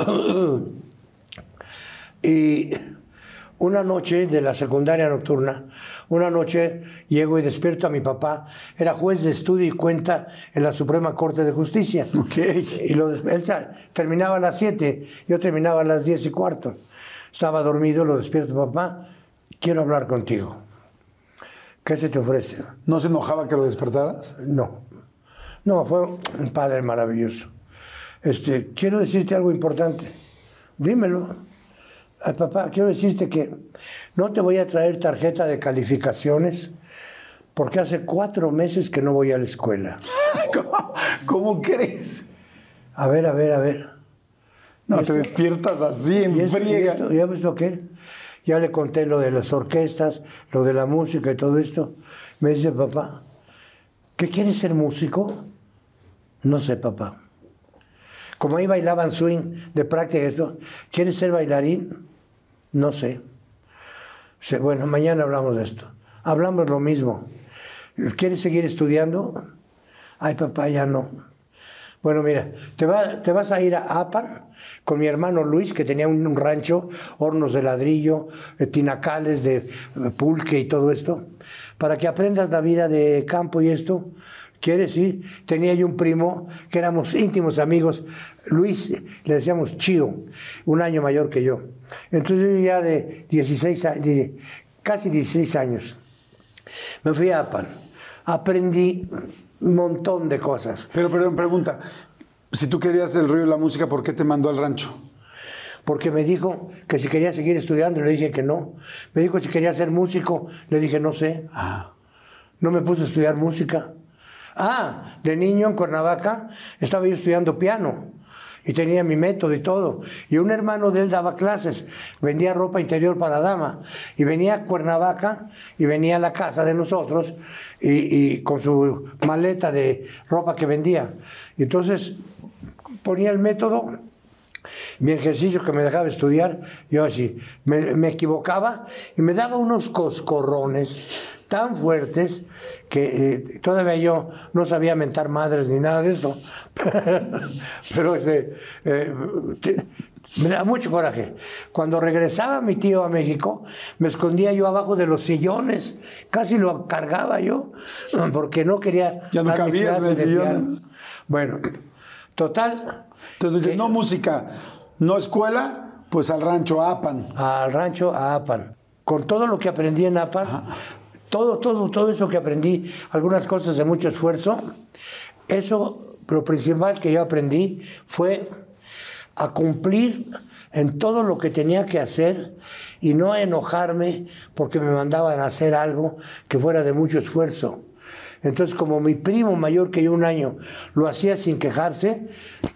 Y una noche de la secundaria nocturna, una noche llego y despierto a mi papá, era juez de estudio y cuenta en la Suprema Corte de Justicia. Okay. Y él terminaba a las 7, yo terminaba a las 10:15. Estaba dormido, lo despierto, papá, quiero hablar contigo. ¿Qué se te ofrece? ¿No se enojaba que lo despertaras? No. No, fue un padre maravilloso. Quiero decirte algo importante. Dímelo. Ay, papá, quiero decirte que no te voy a traer tarjeta de calificaciones porque hace 4 meses que no voy a la escuela. ¿Cómo crees? A ver. No, te despiertas así, en friega. ¿Ya ves lo qué? Ya le conté lo de las orquestas, lo de la música y todo esto. Me dice, papá, ¿qué quieres ser músico? No sé, papá. Como ahí bailaban swing de práctica esto, ¿quieres ser bailarín? No sé. Dice, bueno, mañana hablamos de esto. Hablamos lo mismo. ¿Quieres seguir estudiando? Ay, papá, ya no. Bueno, mira, te vas a ir a Apan con mi hermano Luis, que tenía un rancho, hornos de ladrillo, tinacales de pulque y todo esto, para que aprendas la vida de campo y esto. ¿Quieres ir? Tenía yo un primo que éramos íntimos amigos, Luis, le decíamos Chío, 1 año mayor que yo. Entonces yo ya de casi 16 años, me fui a Apan, aprendí un montón de cosas. Pero pregunta, si tú querías el rollo de la música, ¿por qué te mandó al rancho? Porque me dijo que si quería seguir estudiando, le dije que no. Me dijo si quería ser músico, le dije no sé. No me puse a estudiar música. De niño en Cuernavaca estaba yo estudiando piano y tenía mi método y todo. Y un hermano de él daba clases, vendía ropa interior para dama. Y venía a Cuernavaca y venía a la casa de nosotros y con su maleta de ropa que vendía. Y entonces ponía el método, mi ejercicio que me dejaba estudiar, yo así, me equivocaba y me daba unos coscorrones tan fuertes que todavía yo no sabía mentar madres ni nada de eso. Pero me da mucho coraje. Cuando regresaba mi tío a México, me escondía yo abajo de los sillones, casi lo cargaba yo, porque no quería... Ya no cabías en el sillón. Bueno, total... Entonces dices, no música, no escuela, pues al rancho a Apan. Al rancho a Apan. Con todo lo que aprendí en Apan, todo eso que aprendí, algunas cosas de mucho esfuerzo, eso, lo principal que yo aprendí fue a cumplir en todo lo que tenía que hacer y no a enojarme porque me mandaban a hacer algo que fuera de mucho esfuerzo. Entonces, como mi primo mayor que yo 1 año lo hacía sin quejarse,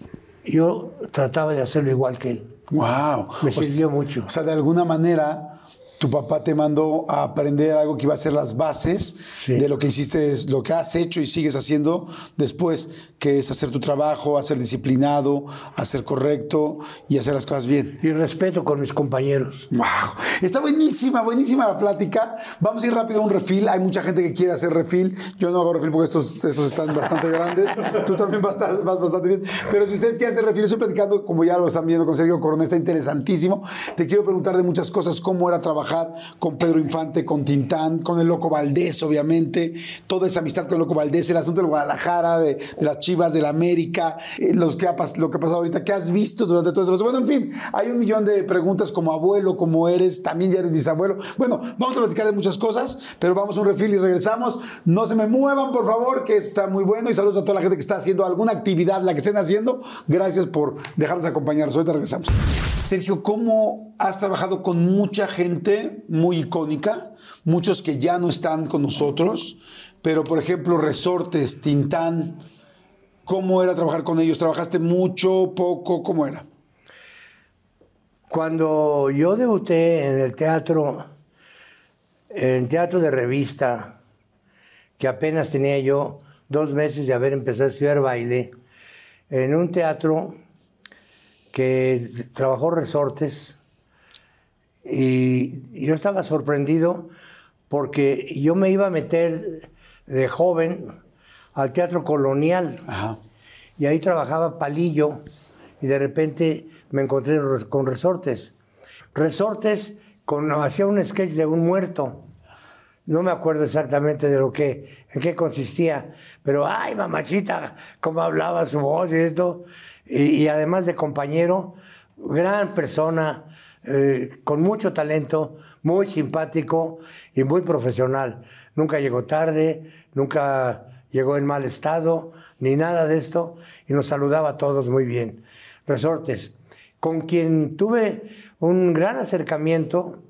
yo trataba de hacerlo igual que él. ¡Wow! Me sirvió mucho. O sea, de alguna manera, tu papá te mandó a aprender algo que iba a ser las bases de lo que hiciste, lo que has hecho y sigues haciendo después, que es hacer tu trabajo, hacer disciplinado, hacer correcto y hacer las cosas bien. Y respeto con mis compañeros. ¡Wow! Está buenísima la plática. Vamos a ir rápido a un refill. Hay mucha gente que quiere hacer refill. Yo no hago refill porque estos están bastante grandes. Tú también vas bastante bien. Pero si ustedes quieren hacer refill, estoy platicando, como ya lo están viendo con Sergio Corona, está interesantísimo. Te quiero preguntar de muchas cosas, cómo era trabajar con Pedro Infante, con Tintán, con el Loco Valdés, obviamente, toda esa amistad con el Loco Valdés, el asunto del Guadalajara, de las Chivas, del América, lo que ha pasado ahorita, ¿qué has visto durante todo eso? Bueno, en fin, hay 1 millón de preguntas como abuelo, como eres, también ya eres bisabuelo. Bueno, vamos a platicar de muchas cosas, pero vamos a un refill y regresamos. No se me muevan, por favor, que está muy bueno, y saludos a toda la gente que está haciendo alguna actividad, la que estén haciendo. Gracias por dejarnos acompañarnos. Ahorita regresamos. Sergio, ¿cómo has trabajado con mucha gente muy icónica? Muchos que ya no están con nosotros, pero por ejemplo, Resortes, Tintán, ¿cómo era trabajar con ellos? ¿Trabajaste mucho, poco? ¿Cómo era? Cuando yo debuté en el teatro de revista, que apenas tenía yo 2 meses de haber empezado a estudiar baile, en un teatro que trabajó Resortes, y yo estaba sorprendido porque yo me iba a meter de joven al Teatro Colonial. Ajá. Y ahí trabajaba Palillo y de repente me encontré con Resortes. Resortes hacía un sketch de un muerto. No me acuerdo exactamente en qué consistía, pero ¡ay, mamachita! Cómo hablaba su voz y esto. Y además de compañero, gran persona, con mucho talento, muy simpático y muy profesional. Nunca llegó tarde, nunca llegó en mal estado, ni nada de esto, y nos saludaba a todos muy bien. Resortes, con quien tuve un gran acercamiento,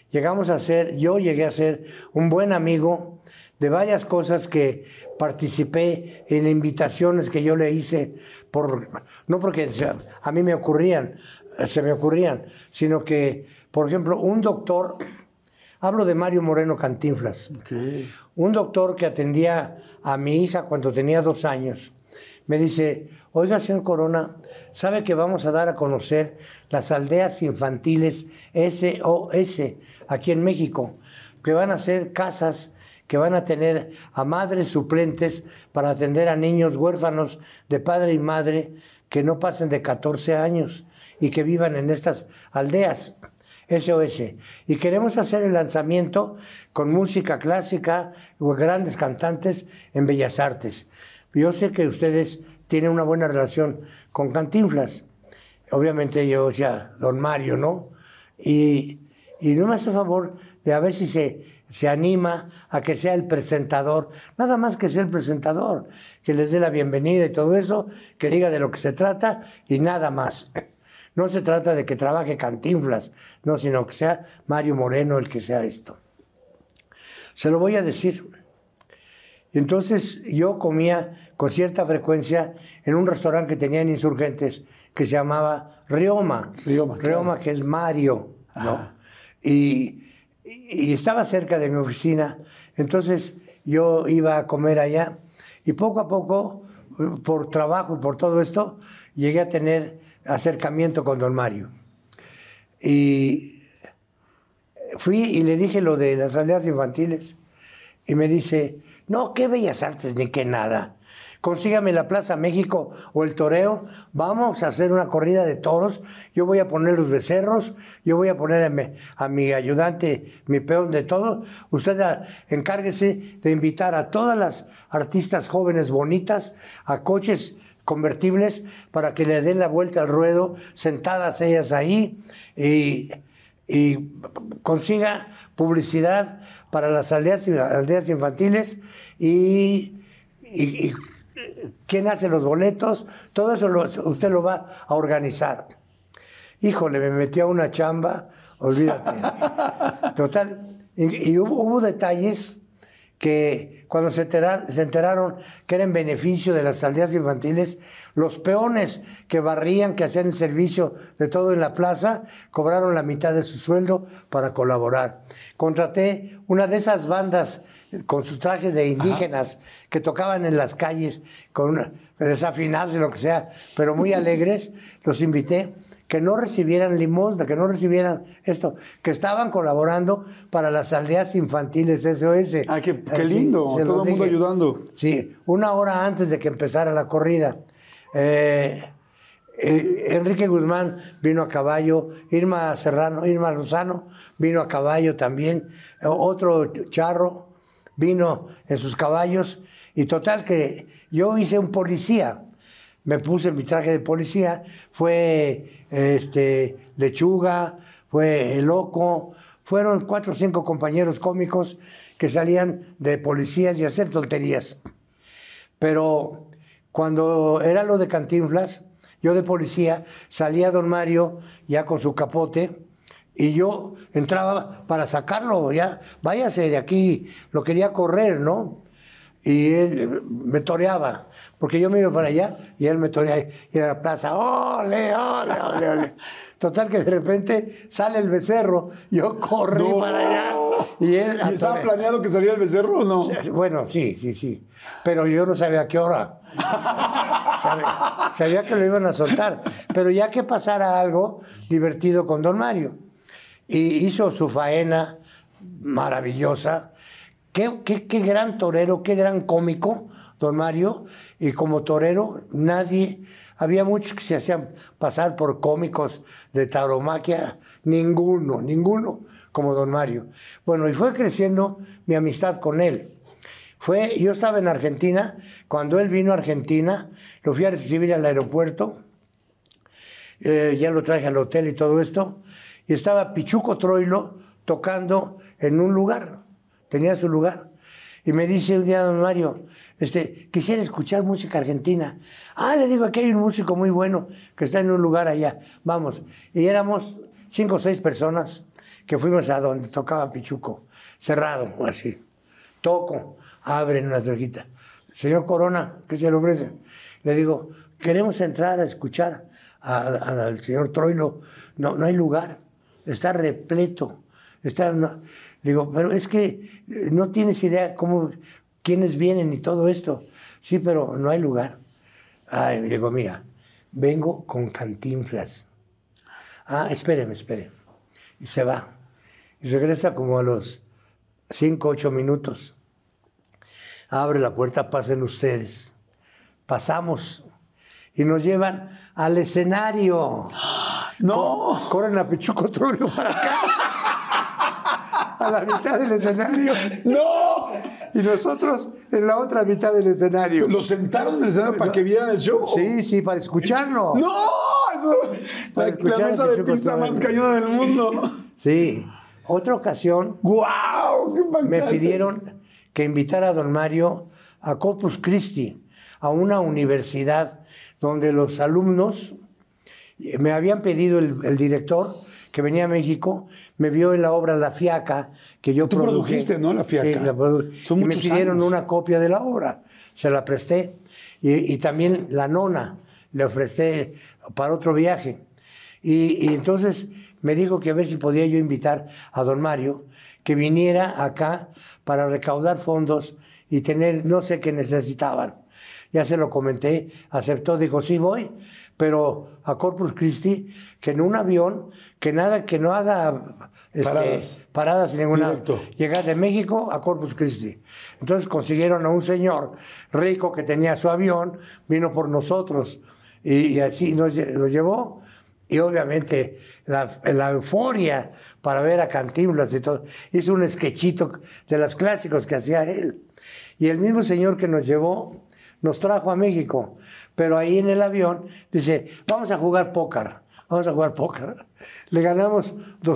yo llegué a ser un buen amigo de varias cosas que participé en invitaciones que yo le hice, no porque a mí se me ocurrían, sino que, por ejemplo, un doctor, hablo de Mario Moreno Cantinflas, Okay. un doctor que atendía a mi hija cuando tenía 2 años, me dice: oiga, señor Corona, ¿sabe que vamos a dar a conocer las aldeas infantiles SOS aquí en México? Que van a ser casas que van a tener a madres suplentes para atender a niños huérfanos de padre y madre que no pasen de 14 años y que vivan en estas aldeas SOS. Y queremos hacer el lanzamiento con música clásica o grandes cantantes en Bellas Artes. Yo sé que ustedes tienen una buena relación con Cantinflas. Obviamente yo decía, don Mario, ¿no? Y no me hace favor de a ver si se anima a que sea el presentador, nada más que sea el presentador, que les dé la bienvenida y todo eso, que diga de lo que se trata y nada más. No se trata de que trabaje Cantinflas, no, sino que sea Mario Moreno el que sea esto. Se lo voy a decir. Entonces yo comía con cierta frecuencia en un restaurante que tenía en Insurgentes que se llamaba Rioma, claro. Que es Mario, ¿no? Y estaba cerca de mi oficina, entonces yo iba a comer allá y poco a poco, por trabajo y por todo esto, llegué a tener acercamiento con don Mario. Y fui y le dije lo de las aldeas infantiles y me dice: no, qué Bellas Artes ni qué nada. Consígame la Plaza México o el toreo, vamos a hacer una corrida de toros, yo voy a poner los becerros, yo voy a poner a mi ayudante, mi peón de todo. Usted encárguese de invitar a todas las artistas jóvenes bonitas a coches convertibles para que le den la vuelta al ruedo, sentadas ellas ahí, y consiga publicidad para las aldeas infantiles y quién hace los boletos, todo eso usted lo va a organizar. Híjole, me metió a una chamba, olvídate. Total, y hubo detalles que cuando se enteraron que era en beneficio de las aldeas infantiles, los peones que barrían, que hacían el servicio de todo en la plaza, cobraron la mitad de su sueldo para colaborar. Contraté una de esas bandas con su traje de indígenas que tocaban en las calles, desafinados y lo que sea, pero muy alegres. Los invité, que no recibieran limosna, que no recibieran esto, que estaban colaborando para las aldeas infantiles SOS. Ah, qué lindo, todo el mundo ayudando. Sí, 1 hora antes de que empezara la corrida. Enrique Guzmán vino a caballo, Irma Lozano vino a caballo también, otro charro vino en sus caballos, y total que yo hice un policía. Me puse mi traje de policía, fue Lechuga, fue El Loco, fueron 4 o 5 compañeros cómicos que salían de policías y a hacer tonterías. Pero cuando era lo de Cantinflas, yo de policía, salía don Mario ya con su capote y yo entraba para sacarlo, ya, váyase de aquí, lo quería correr, ¿no? Y él me toreaba, porque yo me iba para allá y él me toreaba y a la plaza, ¡ole, ole, ole, ole! Total que de repente sale el becerro, yo corrí para allá. ¿Y estaba planeado que saliera el becerro o no? Bueno, sí. Pero yo no sabía a qué hora. Sabía que lo iban a soltar. Pero ya que pasara algo divertido con don Mario. Y hizo su faena maravillosa. Qué gran torero, qué gran cómico, don Mario. Y como torero, había muchos que se hacían pasar por cómicos de tauromaquia. Ninguno como don Mario. Bueno, y fue creciendo mi amistad con él. Yo estaba en Argentina, cuando él vino a Argentina, lo fui a recibir al aeropuerto, ya lo traje al hotel y todo esto, y estaba Pichuco Troilo tocando en un lugar, tenía su lugar. Y me dice un día don Mario, quisiera escuchar música argentina. Le digo, aquí hay un músico muy bueno que está en un lugar allá, vamos. Y éramos 5 o 6 personas que fuimos a donde tocaba Pichuco, cerrado, así. Toco, abren una trojita. Señor Corona, ¿qué se le ofrece? Le digo, queremos entrar a escuchar al señor Troilo. No hay lugar, está repleto. Digo, pero es que no tienes idea quiénes vienen y todo esto. Sí, pero no hay lugar. Digo, mira, vengo con Cantinflas. Espéreme. Y se va. Y regresa como a los 5, 8 minutos. Abre la puerta, pasen ustedes. Pasamos. Y nos llevan al escenario. ¡No! Corren a Pichuco Troilo para acá. A la mitad del escenario. ¡No! Y nosotros en la otra mitad del escenario. ¿Lo sentaron en el escenario para que vieran el show? Sí, para escucharlo. ¡No! La mesa de pista más cañona del mundo. Sí. Otra ocasión. ¡Guau! ¡Qué bacán! Me pidieron que invitara a don Mario a Corpus Christi, a una universidad donde los alumnos, me habían pedido el director que venía a México, me vio en la obra La Fiaca, que yo Tú produjiste, ¿no? La Fiaca. Sí, la produje. Son muchos me pidieron años. una copia de la obra, se la presté. Y también La Nona, le ofrecí para otro viaje. Y entonces me dijo que a ver si podía yo invitar a don Mario, que viniera acá para recaudar fondos y tener, no sé qué necesitaban. Ya se lo comenté, aceptó, dijo, sí voy, pero a Corpus Christi, que en un avión, que no haga paradas en ninguna. Directo. Llegar de México a Corpus Christi. Entonces consiguieron a un señor rico que tenía su avión, vino por nosotros y así nos llevó. Y obviamente la euforia para ver a Cantinflas y todo. Hizo un sketchito de los clásicos que hacía él. Y el mismo señor que nos llevó nos trajo a México. Pero ahí en el avión dice, vamos a jugar póker. Le ganamos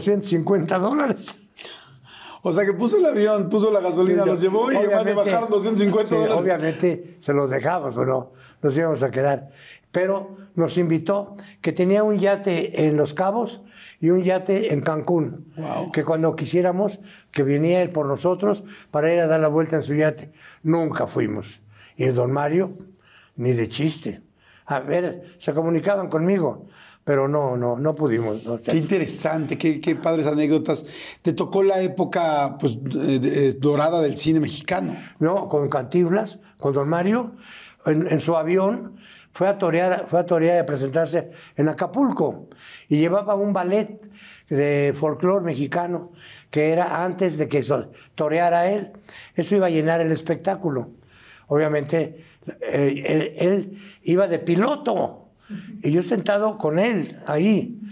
$250. O sea que puso el avión, puso la gasolina, los llevó y además le bajaron $250. Obviamente se los dejamos, o no, nos íbamos a quedar. Pero nos invitó, que tenía un yate en Los Cabos y un yate en Cancún. Wow. Que cuando quisiéramos, que venía él por nosotros para ir a dar la vuelta en su yate. Nunca fuimos. Y el don Mario, ni de chiste. A ver, se comunicaban conmigo, pero no pudimos. No. Qué interesante, qué padres anécdotas. ¿Te tocó la época dorada del cine mexicano? No, con Cantinflas, con don Mario, en su avión, fue a torear y a presentarse en Acapulco. Y llevaba un ballet de folclore mexicano, que era antes de que toreara él. Eso iba a llenar el espectáculo. Obviamente, él iba de piloto. Y yo sentado con él ahí.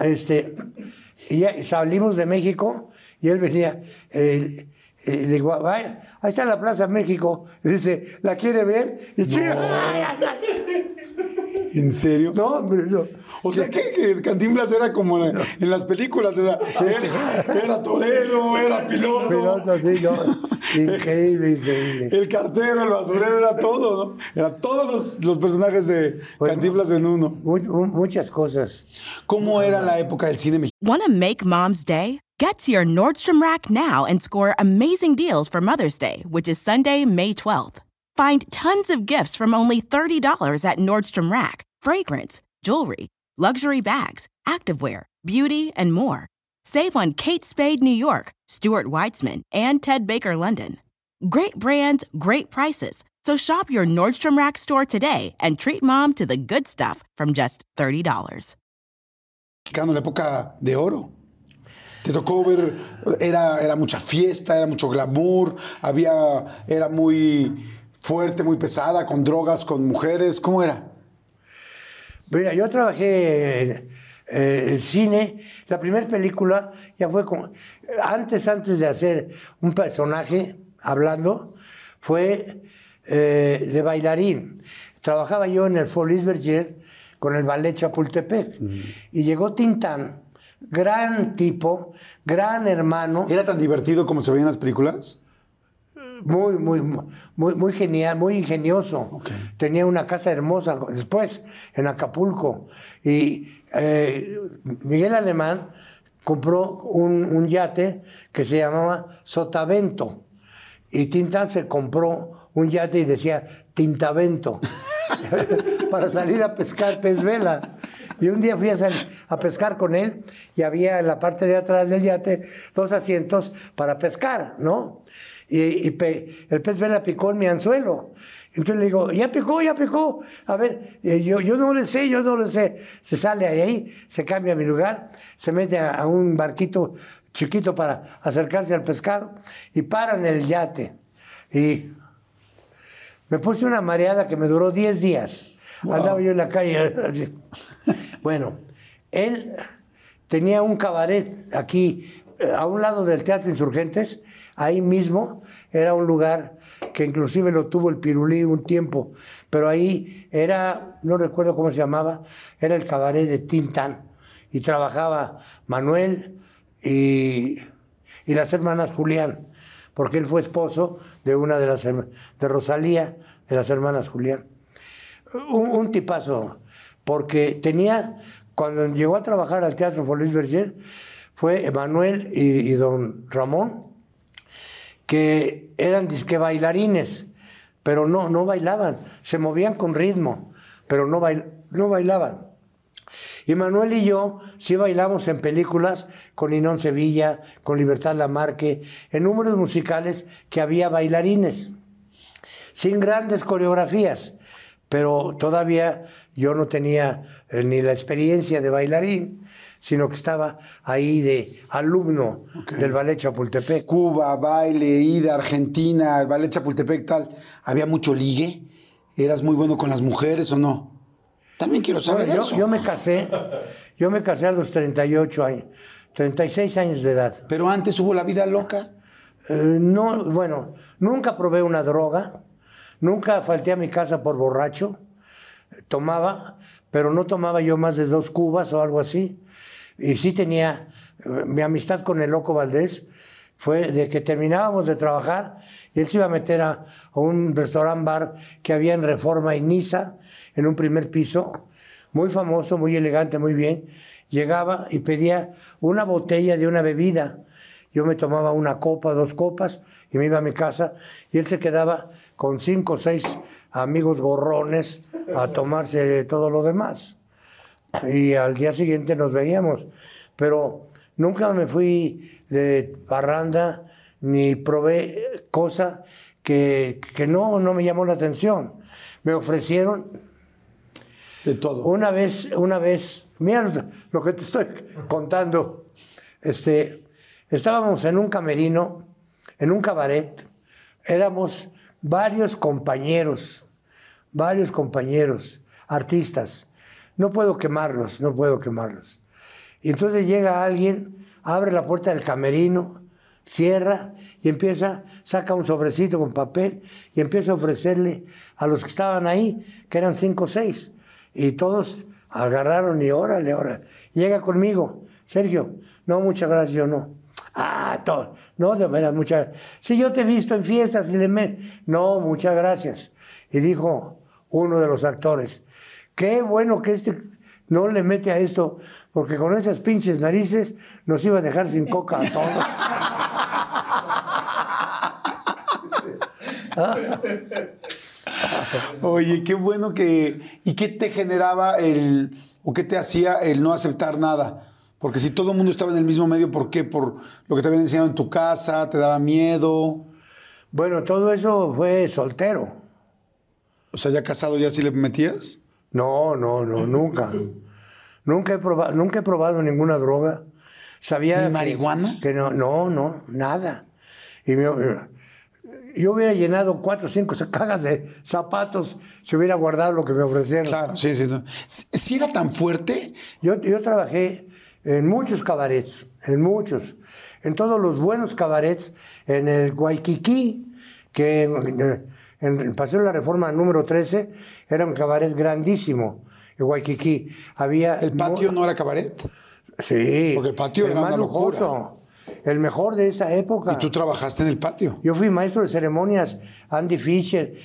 Y ya salimos de México y él venía. Le digo, vaya, ahí está la Plaza México. Y dice, ¿la quiere ver? Y ¿En serio? No, hombre, no. O sea que Cantinflas era como en las películas, o sea, era torero, era piloto. Piloto, sí, no. Increíble. El cartero, el basurero, era todo, ¿no? Eran todos los personajes de Cantinflas en uno. Muchas cosas. ¿Cómo era la época del cine mexicano? Want to make Mom's Day? Get to your Nordstrom Rack now and score amazing deals for Mother's Day, which is Sunday, May 12th. Find tons of gifts from only $30 at Nordstrom Rack. Fragrance, jewelry, luxury bags, activewear, beauty, and more. Save on Kate Spade New York, Stuart Weitzman, and Ted Baker London. Great brands, great prices. So shop your Nordstrom Rack store today and treat Mom to the good stuff from just $30. La época de oro. Te tocó ver, era mucha fiesta, era mucho glamour, era muy fuerte, muy pesada, con drogas, con mujeres. ¿Cómo era? Mira, yo trabajé en cine. La primera película ya fue antes de hacer un personaje hablando, fue de bailarín. Trabajaba yo en el Folies Bergère con el ballet Chapultepec. Y llegó Tintán, gran tipo, gran hermano. ¿Era tan divertido como se veía en las películas? Muy genial, muy ingenioso. Okay. Tenía una casa hermosa después en Acapulco. Y Miguel Alemán compró un yate que se llamaba Sotavento. Y Tintán se compró un yate y decía Tintavento para salir a pescar pez vela. Y un día fui a pescar con él y había en la parte de atrás del yate 2 asientos para pescar, ¿no? Y el pez vela picó en mi anzuelo. Entonces le digo, ya picó. A ver, yo no le sé. Se sale ahí, se cambia a mi lugar, se mete a un barquito chiquito para acercarse al pescado y para en el yate. Y me puse una mareada que me duró 10 días. Wow. Andaba yo en la calle. Así. Bueno, él tenía un cabaret aquí, a un lado del Teatro Insurgentes. Ahí mismo era un lugar que inclusive lo tuvo el Pirulí un tiempo, pero ahí era, no recuerdo cómo se llamaba, era el cabaret de Tintán, y trabajaba Manuel y las hermanas Julián, porque él fue esposo de una de Rosalía, de las hermanas Julián. Un tipazo, porque cuando llegó a trabajar al Teatro Folies Bergère, fue Manuel y don Ramón, que eran disque bailarines, pero no bailaban, se movían con ritmo, pero no bailaban. Y Manuel y yo sí bailamos en películas con Inón Sevilla, con Libertad Lamarque, en números musicales que había bailarines, sin grandes coreografías, pero todavía yo no tenía ni la experiencia de bailarín, sino que estaba ahí de alumno del Ballet Chapultepec. Cuba, baile, ida, Argentina, el Ballet Chapultepec, tal. ¿Había mucho ligue? ¿Eras muy bueno con las mujeres o no? También quiero saber eso. Yo me casé a los 38 años, 36 años de edad. ¿Pero antes hubo la vida loca? No, bueno, nunca probé una droga, nunca falté a mi casa por borracho, tomaba, pero no tomaba yo más de 2 cubas o algo así. Y sí tenía, mi amistad con el Loco Valdés fue de que terminábamos de trabajar y él se iba a meter a un restaurant bar que había en Reforma y Niza, en un primer piso, muy famoso, muy elegante, muy bien. Llegaba y pedía una botella de una bebida. Yo me tomaba una copa, 2 copas y me iba a mi casa y él se quedaba con 5 o 6 amigos gorrones a tomarse todo lo demás. Y al día siguiente nos veíamos, pero nunca me fui de parranda ni probé cosa que no me llamó la atención. Me ofrecieron de todo. Una vez, mira lo que te estoy contando. Estábamos en un camerino, en un cabaret, éramos varios compañeros, artistas. No puedo quemarlos. Y entonces llega alguien, abre la puerta del camerino, cierra y saca un sobrecito con papel y empieza a ofrecerle a los que estaban ahí, que eran 5 o 6. Y todos agarraron y órale. Llega conmigo, Sergio, no, muchas gracias, yo no. No, de veras, muchas gracias. Si yo te he visto en fiestas y no, muchas gracias. Y dijo uno de los actores, qué bueno que no le mete a esto, porque con esas pinches narices nos iba a dejar sin coca a todos. Oye, qué bueno ¿y qué te generaba o qué te hacía el no aceptar nada? Porque si todo el mundo estaba en el mismo medio, ¿por qué? ¿Por lo que te habían enseñado en tu casa? ¿Te daba miedo? Bueno, todo eso fue soltero. O sea, ¿ya casado ya sí le metías? No, nunca. Nunca he probado ninguna droga. Sabía ¿Ni marihuana? Que no, nada. Y yo hubiera llenado 4 o 5 cajas de zapatos si hubiera guardado lo que me ofrecieron. Claro, sí. ¿Sí era tan fuerte? Yo trabajé en muchos cabarets, en todos los buenos cabarets, en el Waikiki, que en el Paseo de la Reforma número 13 era un cabaret grandísimo, Waikiki. Había... ¿El patio no era cabaret? Sí. Porque el patio era más una locura. lujoso. El mejor de esa época. ¿Y tú trabajaste en el patio? Yo fui maestro de ceremonias, Andy Fisher.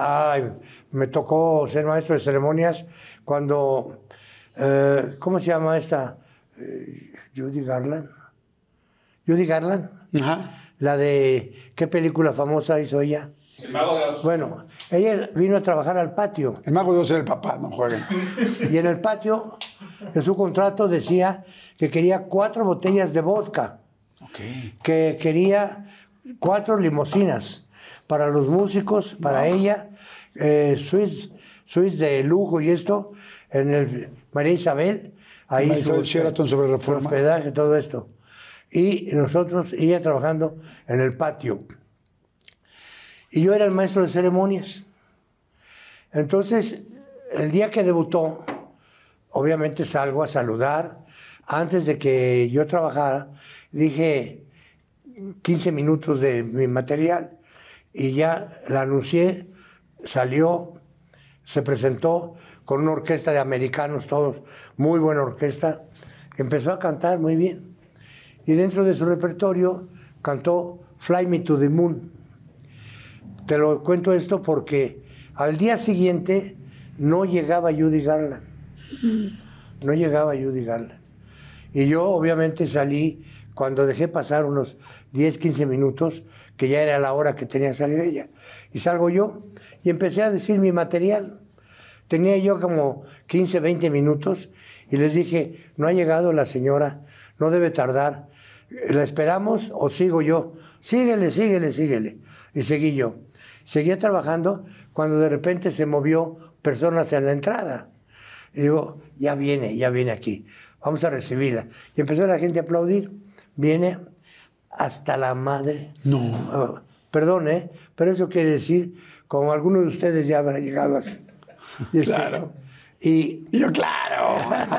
Me tocó ser maestro de ceremonias cuando... ¿cómo se llama esta? Judy Garland. Judy Garland. Ajá. La de... ¿Qué película famosa hizo ella? El Mago de Oz. Bueno, ella vino a trabajar al patio. El Mago de Oz era el papá, no jueguen. Y en el patio, en su contrato decía que quería 4 botellas de vodka. Ok. Que quería 4 limusinas para los músicos, para ella, suites de lujo y esto, en el María Isabel, ahí María Isabel Sheraton sobre Reforma. hospedaje, todo esto. Y nosotros, ella trabajando en el patio. Y yo era el maestro de ceremonias. Entonces, el día que debutó, obviamente salgo a saludar. Antes de que yo trabajara, dije 15 minutos de mi material y ya la anuncié, salió, se presentó con una orquesta de americanos todos, muy buena orquesta, empezó a cantar muy bien. Y dentro de su repertorio cantó Fly Me to the Moon. Te lo cuento esto porque al día siguiente no llegaba Judy Garland. No llegaba Judy Garland. Y yo obviamente salí cuando dejé pasar unos 10, 15 minutos, que ya era la hora que tenía que salir ella. Y salgo yo y empecé a decir mi material. Tenía yo como 15, 20 minutos y les dije, no ha llegado la señora, no debe tardar. ¿La esperamos o sigo yo? Síguele, síguele, síguele. Y seguí yo. Seguía trabajando cuando de repente se movió personas en la entrada. Y digo, ya viene aquí. Vamos a recibirla. Y empezó la gente a aplaudir. Viene hasta la madre. No. Perdón, pero eso quiere decir, como alguno de ustedes ya habrá llegado así. Claro. Y yo, claro.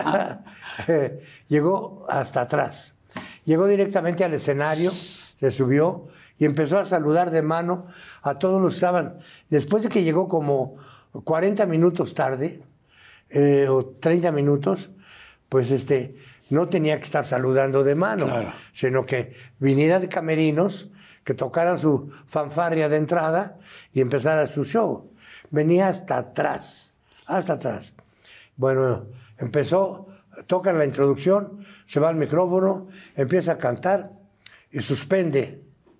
Llegó hasta atrás. Llegó directamente al escenario, se subió y empezó a saludar de mano a todos los que estaban. Después de que llegó como 40 minutos tarde, o 30 minutos, pues no tenía que estar saludando de mano, claro, sino que viniera de camerinos, que tocaran su fanfarria de entrada y empezara su show. Venía hasta atrás. Bueno, empezó, toca la introducción, se va al micrófono, empieza a cantar y suspende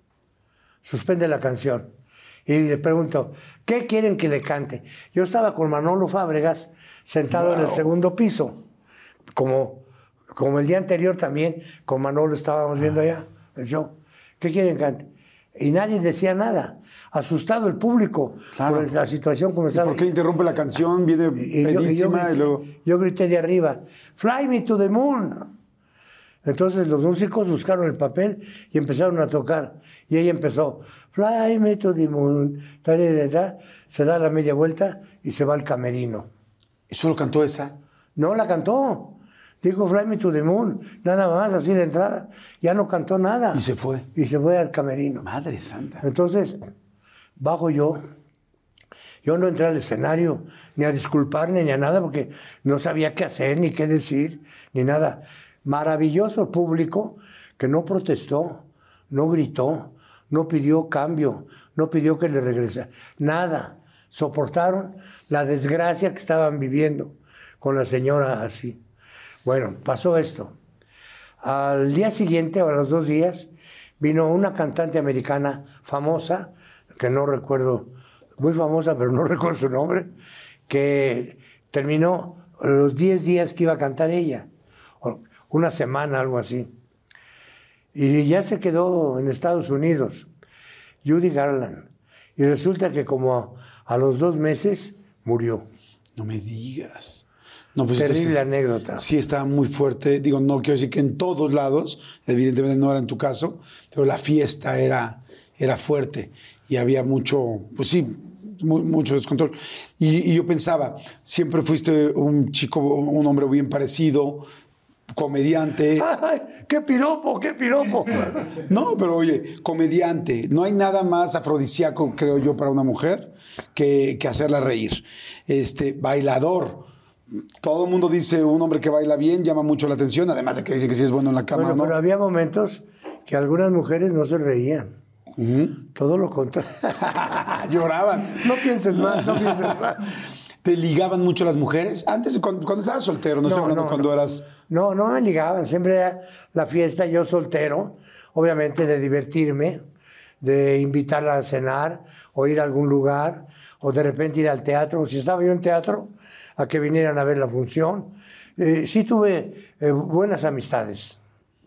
la canción. Y le pregunto, ¿qué quieren que le cante? Yo estaba con Manolo Fábregas sentado en el segundo piso, como el día anterior también, con Manolo estábamos viendo allá el show. ¿Qué quieren que cante? Y nadie decía nada. Asustado el público, claro, por la situación como estaba. ¿Por qué interrumpe la canción? Viene pedísima y luego... Yo grité de arriba, Fly Me to the Moon. Entonces los músicos buscaron el papel y empezaron a tocar. Y ella empezó, Fly Me to the Moon. Se da la media vuelta y se va al camerino. ¿Y solo cantó esa? No, la cantó. Dijo Fly Me to the Moon, nada más, así la entrada. Ya no cantó nada. Y se fue. Y se fue al camerino. Madre santa. Entonces, bajo yo. Yo no entré al escenario, ni a disculparme, ni a nada, porque no sabía qué hacer, ni qué decir, ni nada. Maravilloso el público que no protestó, no gritó, no pidió cambio, no pidió que le regresara. Nada. Soportaron la desgracia que estaban viviendo con la señora así. Bueno, pasó esto. Al día siguiente, o a los 2 días, vino una cantante americana famosa, que no recuerdo, muy famosa, pero no recuerdo su nombre, que terminó los 10 días que iba a cantar ella, o una semana, algo así. Y ya se quedó en Estados Unidos, Judy Garland. Y resulta que como a los 2 meses murió. No me digas. No, pues terrible anécdota. Sí, estaba muy fuerte. Digo, no quiero decir que en todos lados, evidentemente no era en tu caso, pero la fiesta era fuerte y había mucho, pues sí, mucho descontrol. Y yo pensaba, siempre fuiste un chico, un hombre bien parecido, comediante. ¡Ay, qué piropo, qué piropo! No, pero oye, comediante. No hay nada más afrodisíaco, creo yo, para una mujer que hacerla reír. Bailador. Todo el mundo dice un hombre que baila bien llama mucho la atención, además de que dice que sí es bueno en la cama, Bueno, ¿no? pero había momentos que algunas mujeres no se reían. Todo lo contrario. Lloraban. No pienses más. ¿Te ligaban mucho las mujeres? Antes, cuando estabas soltero, no estoy hablando cuando eras... No me ligaban. Siempre era la fiesta, yo soltero. Obviamente de divertirme, de invitarla a cenar o ir a algún lugar o de repente ir al teatro. O si estaba yo en teatro, a que vinieran a ver la función. Sí tuve buenas amistades.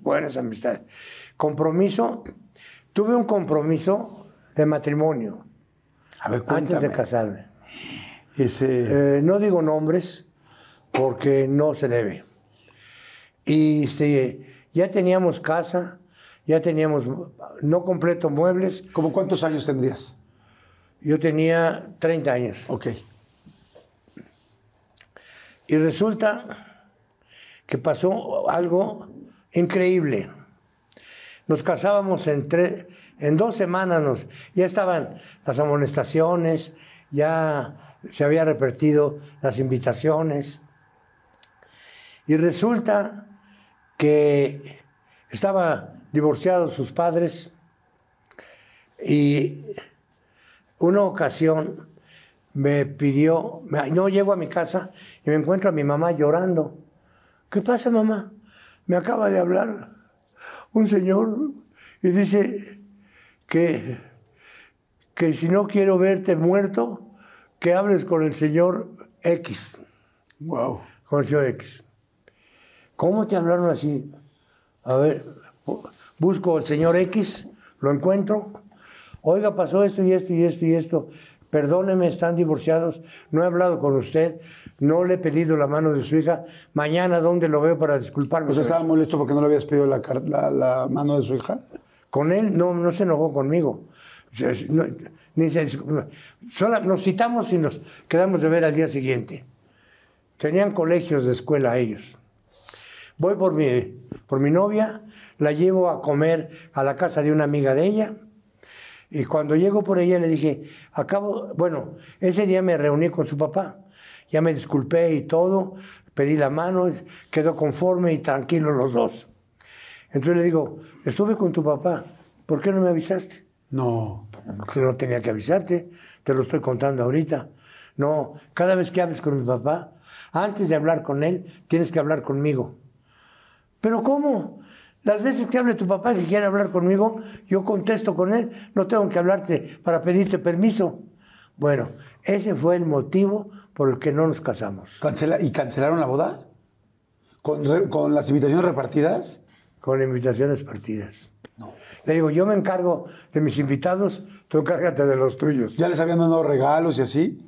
Compromiso. Tuve un compromiso de matrimonio. A ver, cuéntame. Antes de casarme. Ese... No digo nombres porque no se debe. Y ya teníamos casa, ya teníamos no completo muebles. ¿Cómo cuántos años tendrías? Yo tenía 30 años. Ok. Y resulta que pasó algo increíble. Nos casábamos en 2 semanas, ya estaban las amonestaciones, ya se había repartido las invitaciones. Y resulta que estaba divorciados sus padres y una ocasión me pidió, no llego a mi casa y me encuentro a mi mamá llorando. ¿Qué pasa, mamá? Me acaba de hablar un señor y dice que si no quiero verte muerto, que hables con el señor X. Wow. Con el señor X. ¿Cómo te hablaron así? A ver, busco al señor X, lo encuentro. Oiga, pasó esto y esto y esto y esto. Perdóneme, están divorciados. No he hablado con usted. No le he pedido la mano de su hija. Mañana, ¿dónde lo veo para disculparme? O sea, ¿estaba molesto porque no le habías pedido la mano de su hija? Con él no se enojó conmigo. Nos citamos y nos quedamos de ver al día siguiente. Tenían colegios de escuela ellos. Voy por mi novia, la llevo a comer a la casa de una amiga de ella. Y cuando llego por ella le dije, ese día me reuní con su papá. Ya me disculpé y todo, pedí la mano, quedó conforme y tranquilos los dos. Entonces le digo, estuve con tu papá, ¿por qué no me avisaste? No. Porque no tenía que avisarte, te lo estoy contando ahorita. No, cada vez que hables con mi papá, antes de hablar con él, tienes que hablar conmigo. ¿Pero cómo? Las veces que hable tu papá que quiere hablar conmigo, yo contesto con él, no tengo que hablarte para pedirte permiso. Bueno, ese fue el motivo por el que no nos casamos. ¿Y cancelaron la boda? ¿Con las invitaciones repartidas? Con invitaciones partidas. No. Le digo, yo me encargo de mis invitados, tú encárgate de los tuyos. ¿Ya les habían dado regalos y así?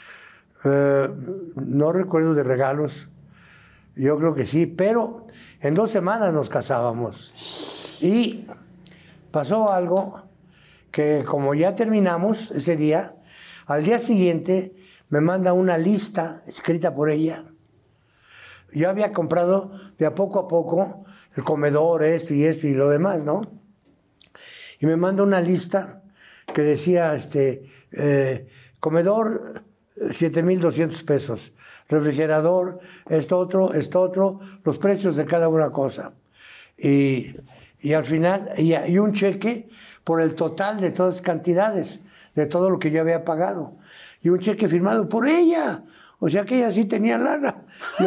No recuerdo de regalos. Yo creo que sí, pero en 2 semanas nos casábamos. Y pasó algo que como ya terminamos ese día, al día siguiente me manda una lista escrita por ella. Yo había comprado de a poco el comedor, esto y lo demás, ¿no? Y me manda una lista que decía, comedor, 7,200 pesos. Refrigerador, esto otro, los precios de cada una cosa. Y al final, y un cheque por el total de todas las cantidades, de todo lo que yo había pagado. Y un cheque firmado por ella. O sea que ella sí tenía lana.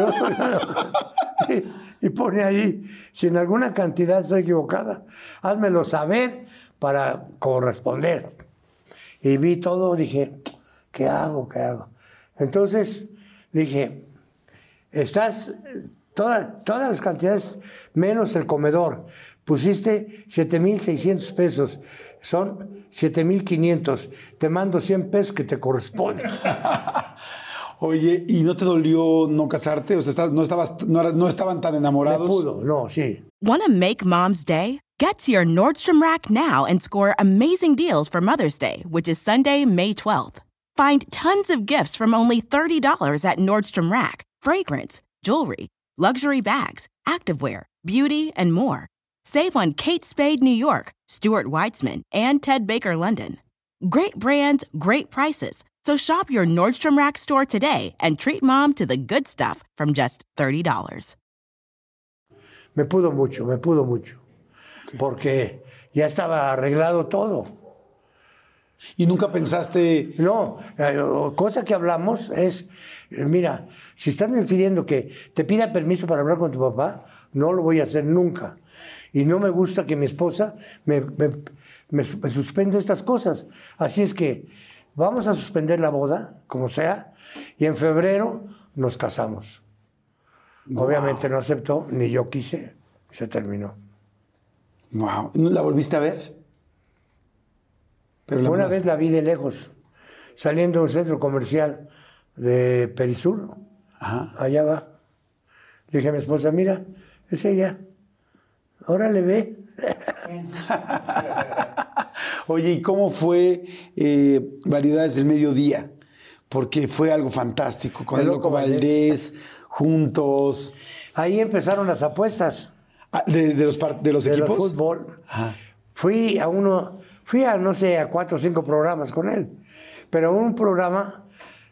Y pone ahí, si en alguna cantidad estoy equivocada, házmelo saber para corresponder. Y vi todo, dije, ¿qué hago? Entonces dije, estás todas las cantidades menos el comedor. Pusiste 7,600 pesos, son 7,500. Te mando 100 pesos que te corresponden. Oye, ¿y no te dolió no casarte? O sea, no estaban tan enamorados. Me pudo, no, sí. Want to make Mom's Day? Get to your Nordstrom Rack now and score amazing deals for Mother's Day, which is Sunday, May 12th. Find tons of gifts from only $30 at Nordstrom Rack. Fragrance, jewelry, luxury bags, activewear, beauty, and more. Save on Kate Spade New York, Stuart Weitzman, and Ted Baker London. Great brands, great prices. So shop your Nordstrom Rack store today and treat mom to the good stuff from just $30. Me pudo mucho. Okay. Porque ya estaba arreglado todo. ¿Y nunca pensaste...? No, cosa que hablamos es, mira, si estás me pidiendo que te pida permiso para hablar con tu papá, no lo voy a hacer nunca. Y no me gusta que mi esposa me suspenda estas cosas. Así es que vamos a suspender la boda, como sea, y en febrero nos casamos. Wow. Obviamente no aceptó, ni yo quise, se terminó. Wow. ¿La volviste a ver? Pero una vez la vi de lejos, saliendo de un centro comercial de Perisur. Ajá. Allá va. Le dije a mi esposa, mira, es ella. Ahora le ve. Oye, ¿y cómo fue Variedades del Mediodía? Porque fue algo fantástico, con el Loco Valdés, juntos. Ahí empezaron las apuestas. ¿De los equipos? De fútbol. Ajá. Fui a no sé, a 4 o 5 programas con él. Pero un programa,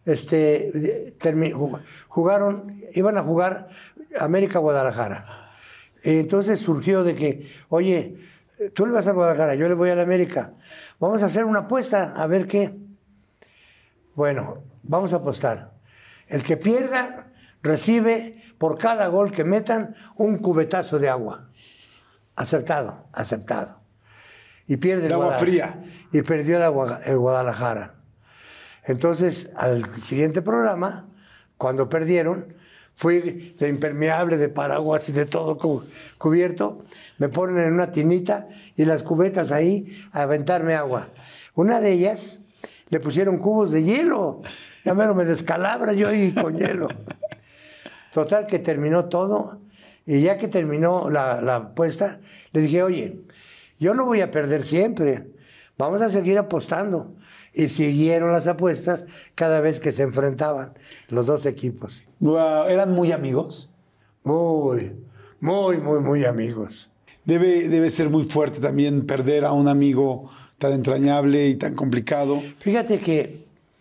iban a jugar América Guadalajara. Y entonces surgió de que, oye, tú le vas a Guadalajara, yo le voy a la América. Vamos a hacer una apuesta, a ver qué. Bueno, vamos a apostar. El que pierda recibe por cada gol que metan un cubetazo de agua. Aceptado. Y pierde el agua fría. Y perdió el Guadalajara. Entonces, al siguiente programa, cuando perdieron, fui de impermeable, de paraguas y de todo cubierto. Me ponen en una tinita y las cubetas ahí a aventarme agua. Una de ellas le pusieron cubos de hielo. Ya me descalabra yo ahí con hielo. Total que terminó todo. Y ya que terminó la apuesta, le dije, oye, yo no voy a perder siempre. Vamos a seguir apostando. Y siguieron las apuestas cada vez que se enfrentaban los dos equipos. Wow. ¿Eran muy amigos? Muy amigos. Debe ser muy fuerte también perder a un amigo tan entrañable y tan complicado. Fíjate que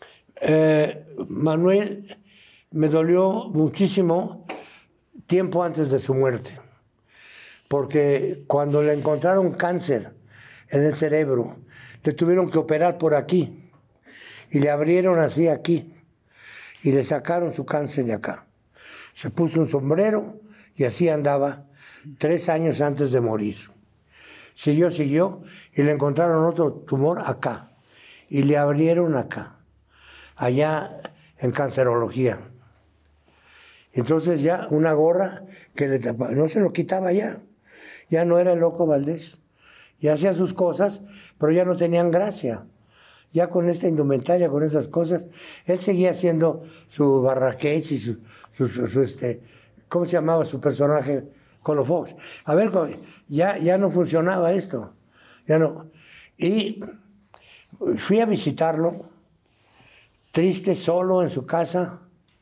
Manuel me dolió muchísimo tiempo antes de su muerte. Porque cuando le encontraron cáncer en el cerebro, le tuvieron que operar por aquí. Y le abrieron así aquí. Y le sacaron su cáncer de acá. Se puso un sombrero y así andaba 3 años antes de morir. Siguió y le encontraron otro tumor acá. Y le abrieron acá. Allá en cancerología. Entonces ya una gorra que le tapaba, no se lo quitaba ya. Ya no era el Loco Valdés. Ya hacía sus cosas, pero ya no tenían gracia. Ya con esta indumentaria, con esas cosas, él seguía haciendo su barraqués y su ¿cómo se llamaba su personaje? Colo Fox. A ver, ya no funcionaba esto. Ya no. Y fui a visitarlo, triste, solo en su casa,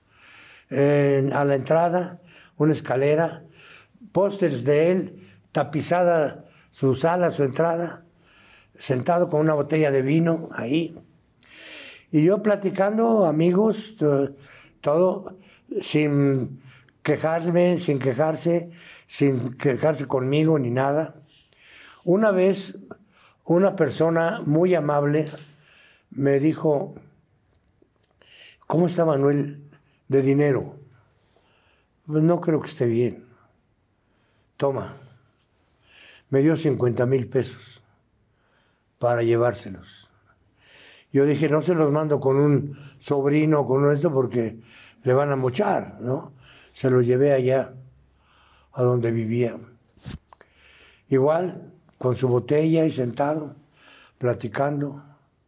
a la entrada, una escalera, pósters de él, tapizada su sala, su entrada, sentado con una botella de vino ahí. Y yo platicando, amigos, todo, sin quejarme, sin quejarse conmigo ni nada. Una vez, una persona muy amable me dijo, ¿cómo está Manuel de dinero? Pues no creo que esté bien. Toma. Me dio 50,000 pesos para llevárselos. Yo dije, no se los mando con un sobrino, con esto, porque le van a mochar, ¿no? Se los llevé allá, a donde vivía. Igual, con su botella y sentado, platicando.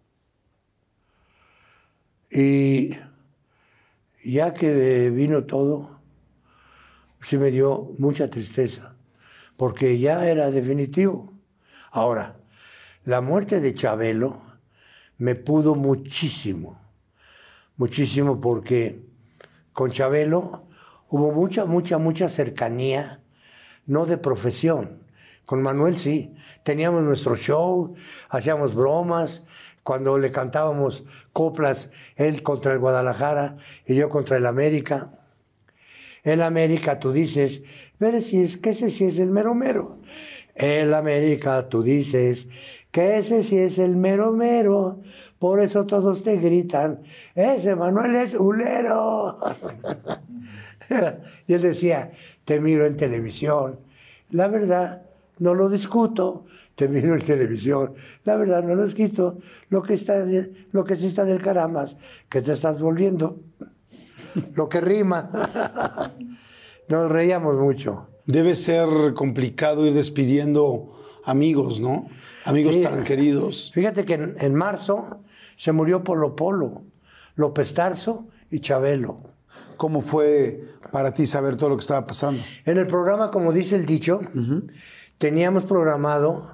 Y ya que vino todo, sí me dio mucha tristeza, porque ya era definitivo. Ahora, la muerte de Chabelo me pudo muchísimo, porque con Chabelo hubo mucha cercanía, no de profesión, Con Manuel sí. Teníamos nuestro show, hacíamos bromas. Cuando le cantábamos coplas, él contra el Guadalajara y yo contra el América. El América, tú dices, pero si es que ese sí es el mero mero. El América, tú dices, que ese sí es el mero mero. Por eso todos te gritan, ese Manuel es hulero. Y él decía, te miro en televisión. La verdad, no lo discuto. Te miro en televisión. La verdad, no lo discuto. Lo que sí está del caramas, que te estás volviendo. Lo que rima. Nos reíamos mucho. Debe ser complicado ir despidiendo amigos, ¿no? Amigos Sí. tan queridos. Fíjate que en marzo se murió Polo Polo, López Tarso y Chabelo. ¿Cómo fue para ti saber todo lo que estaba pasando? En el programa, como dice el dicho, teníamos programado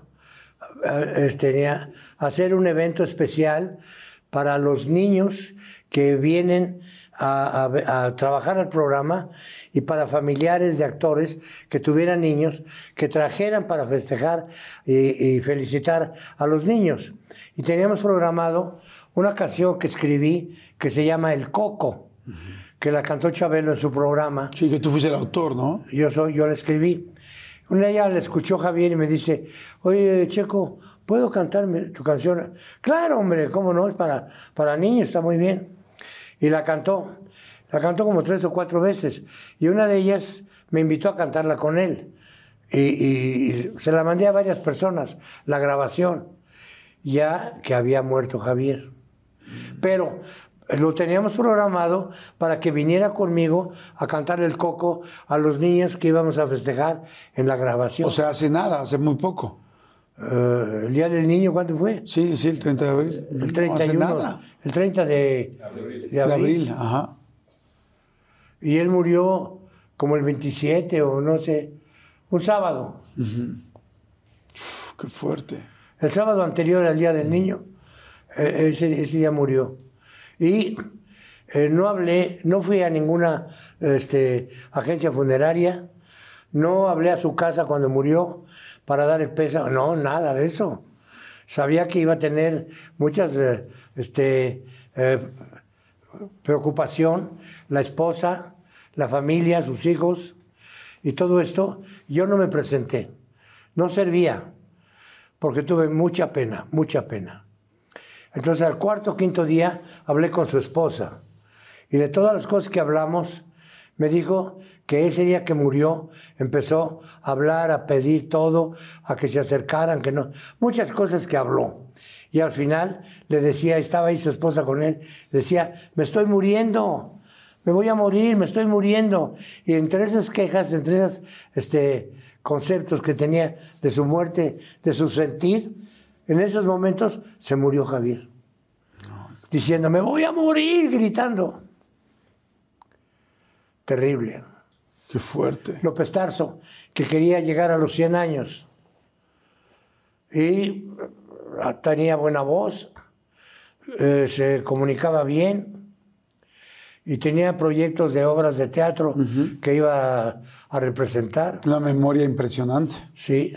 hacer un evento especial para los niños que vienen a trabajar al programa y para familiares de actores que tuvieran niños que trajeran para festejar y felicitar a los niños. Y teníamos programado una canción que escribí que se llama El Coco, que la cantó Chabelo en su programa. Sí, que tú fuiste el autor, ¿no? Yo la escribí. Un día la escuchó Javier y me dice, oye, Checo, ¿puedo cantarme tu canción? Claro, hombre, ¿cómo no? Es para niños, está muy bien. Y la cantó como 3 o 4 veces. Y una de ellas me invitó a cantarla con él. Y se la mandé a varias personas, la grabación, ya que había muerto Javier. Pero lo teníamos programado para que viniera conmigo a cantar El Coco a los niños que íbamos a festejar en la grabación. O sea, hace nada, hace muy poco. ¿El Día del Niño cuándo fue? Sí, el 30 de abril. El 31. No hace nada. El 30 de abril. Ajá. Y él murió como el 27 o no sé, un sábado. Uf, qué fuerte. El sábado anterior al Día del Niño, ese día murió. Y no fui a ninguna agencia funeraria, no hablé a su casa cuando murió para dar el pésame, no, nada de eso. Sabía que iba a tener muchas preocupación, la esposa, la familia, sus hijos y todo esto. Yo no me presenté, no servía, porque tuve mucha pena, mucha pena. Entonces al 4º o 5º día hablé con su esposa y de todas las cosas que hablamos me dijo que ese día que murió empezó a hablar, a pedir todo, a que se acercaran, que no, muchas cosas que habló. Y al final le decía, estaba ahí su esposa con él, decía, me estoy muriendo, me voy a morir, me estoy muriendo. Y entre esas quejas, entre esos conceptos que tenía de su muerte, de su sentir, en esos momentos se murió Javier. Diciendo, me voy a morir, gritando. Terrible. Qué fuerte. López Tarso, que quería llegar a los 100 años. Y tenía buena voz, se comunicaba bien y tenía proyectos de obras de teatro que iba a representar. Una memoria impresionante. Sí.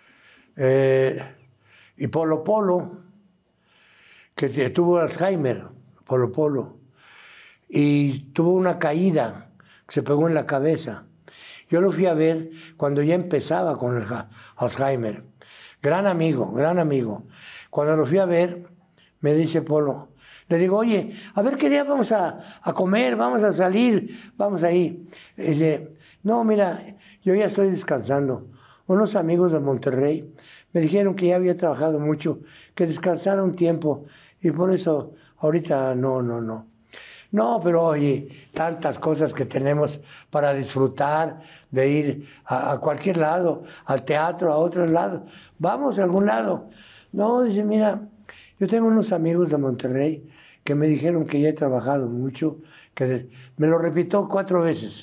Y Polo Polo, que tuvo Alzheimer, Polo Polo, y tuvo una caída que se pegó en la cabeza. Yo lo fui a ver cuando ya empezaba con el Alzheimer. Gran amigo, gran amigo. Cuando lo fui a ver, me dice Polo, le digo, oye, a ver qué día vamos a comer, vamos a salir, vamos ahí. Y dice, no, mira, yo ya estoy descansando. Unos amigos de Monterrey me dijeron que ya había trabajado mucho, que descansara un tiempo, y por eso ahorita no. No, pero oye, tantas cosas que tenemos para disfrutar, de ir a cualquier lado, al teatro, a otros lados. Vamos a algún lado. No, dice, mira, yo tengo unos amigos de Monterrey que me dijeron que ya he trabajado mucho, que me lo repitió 4 veces.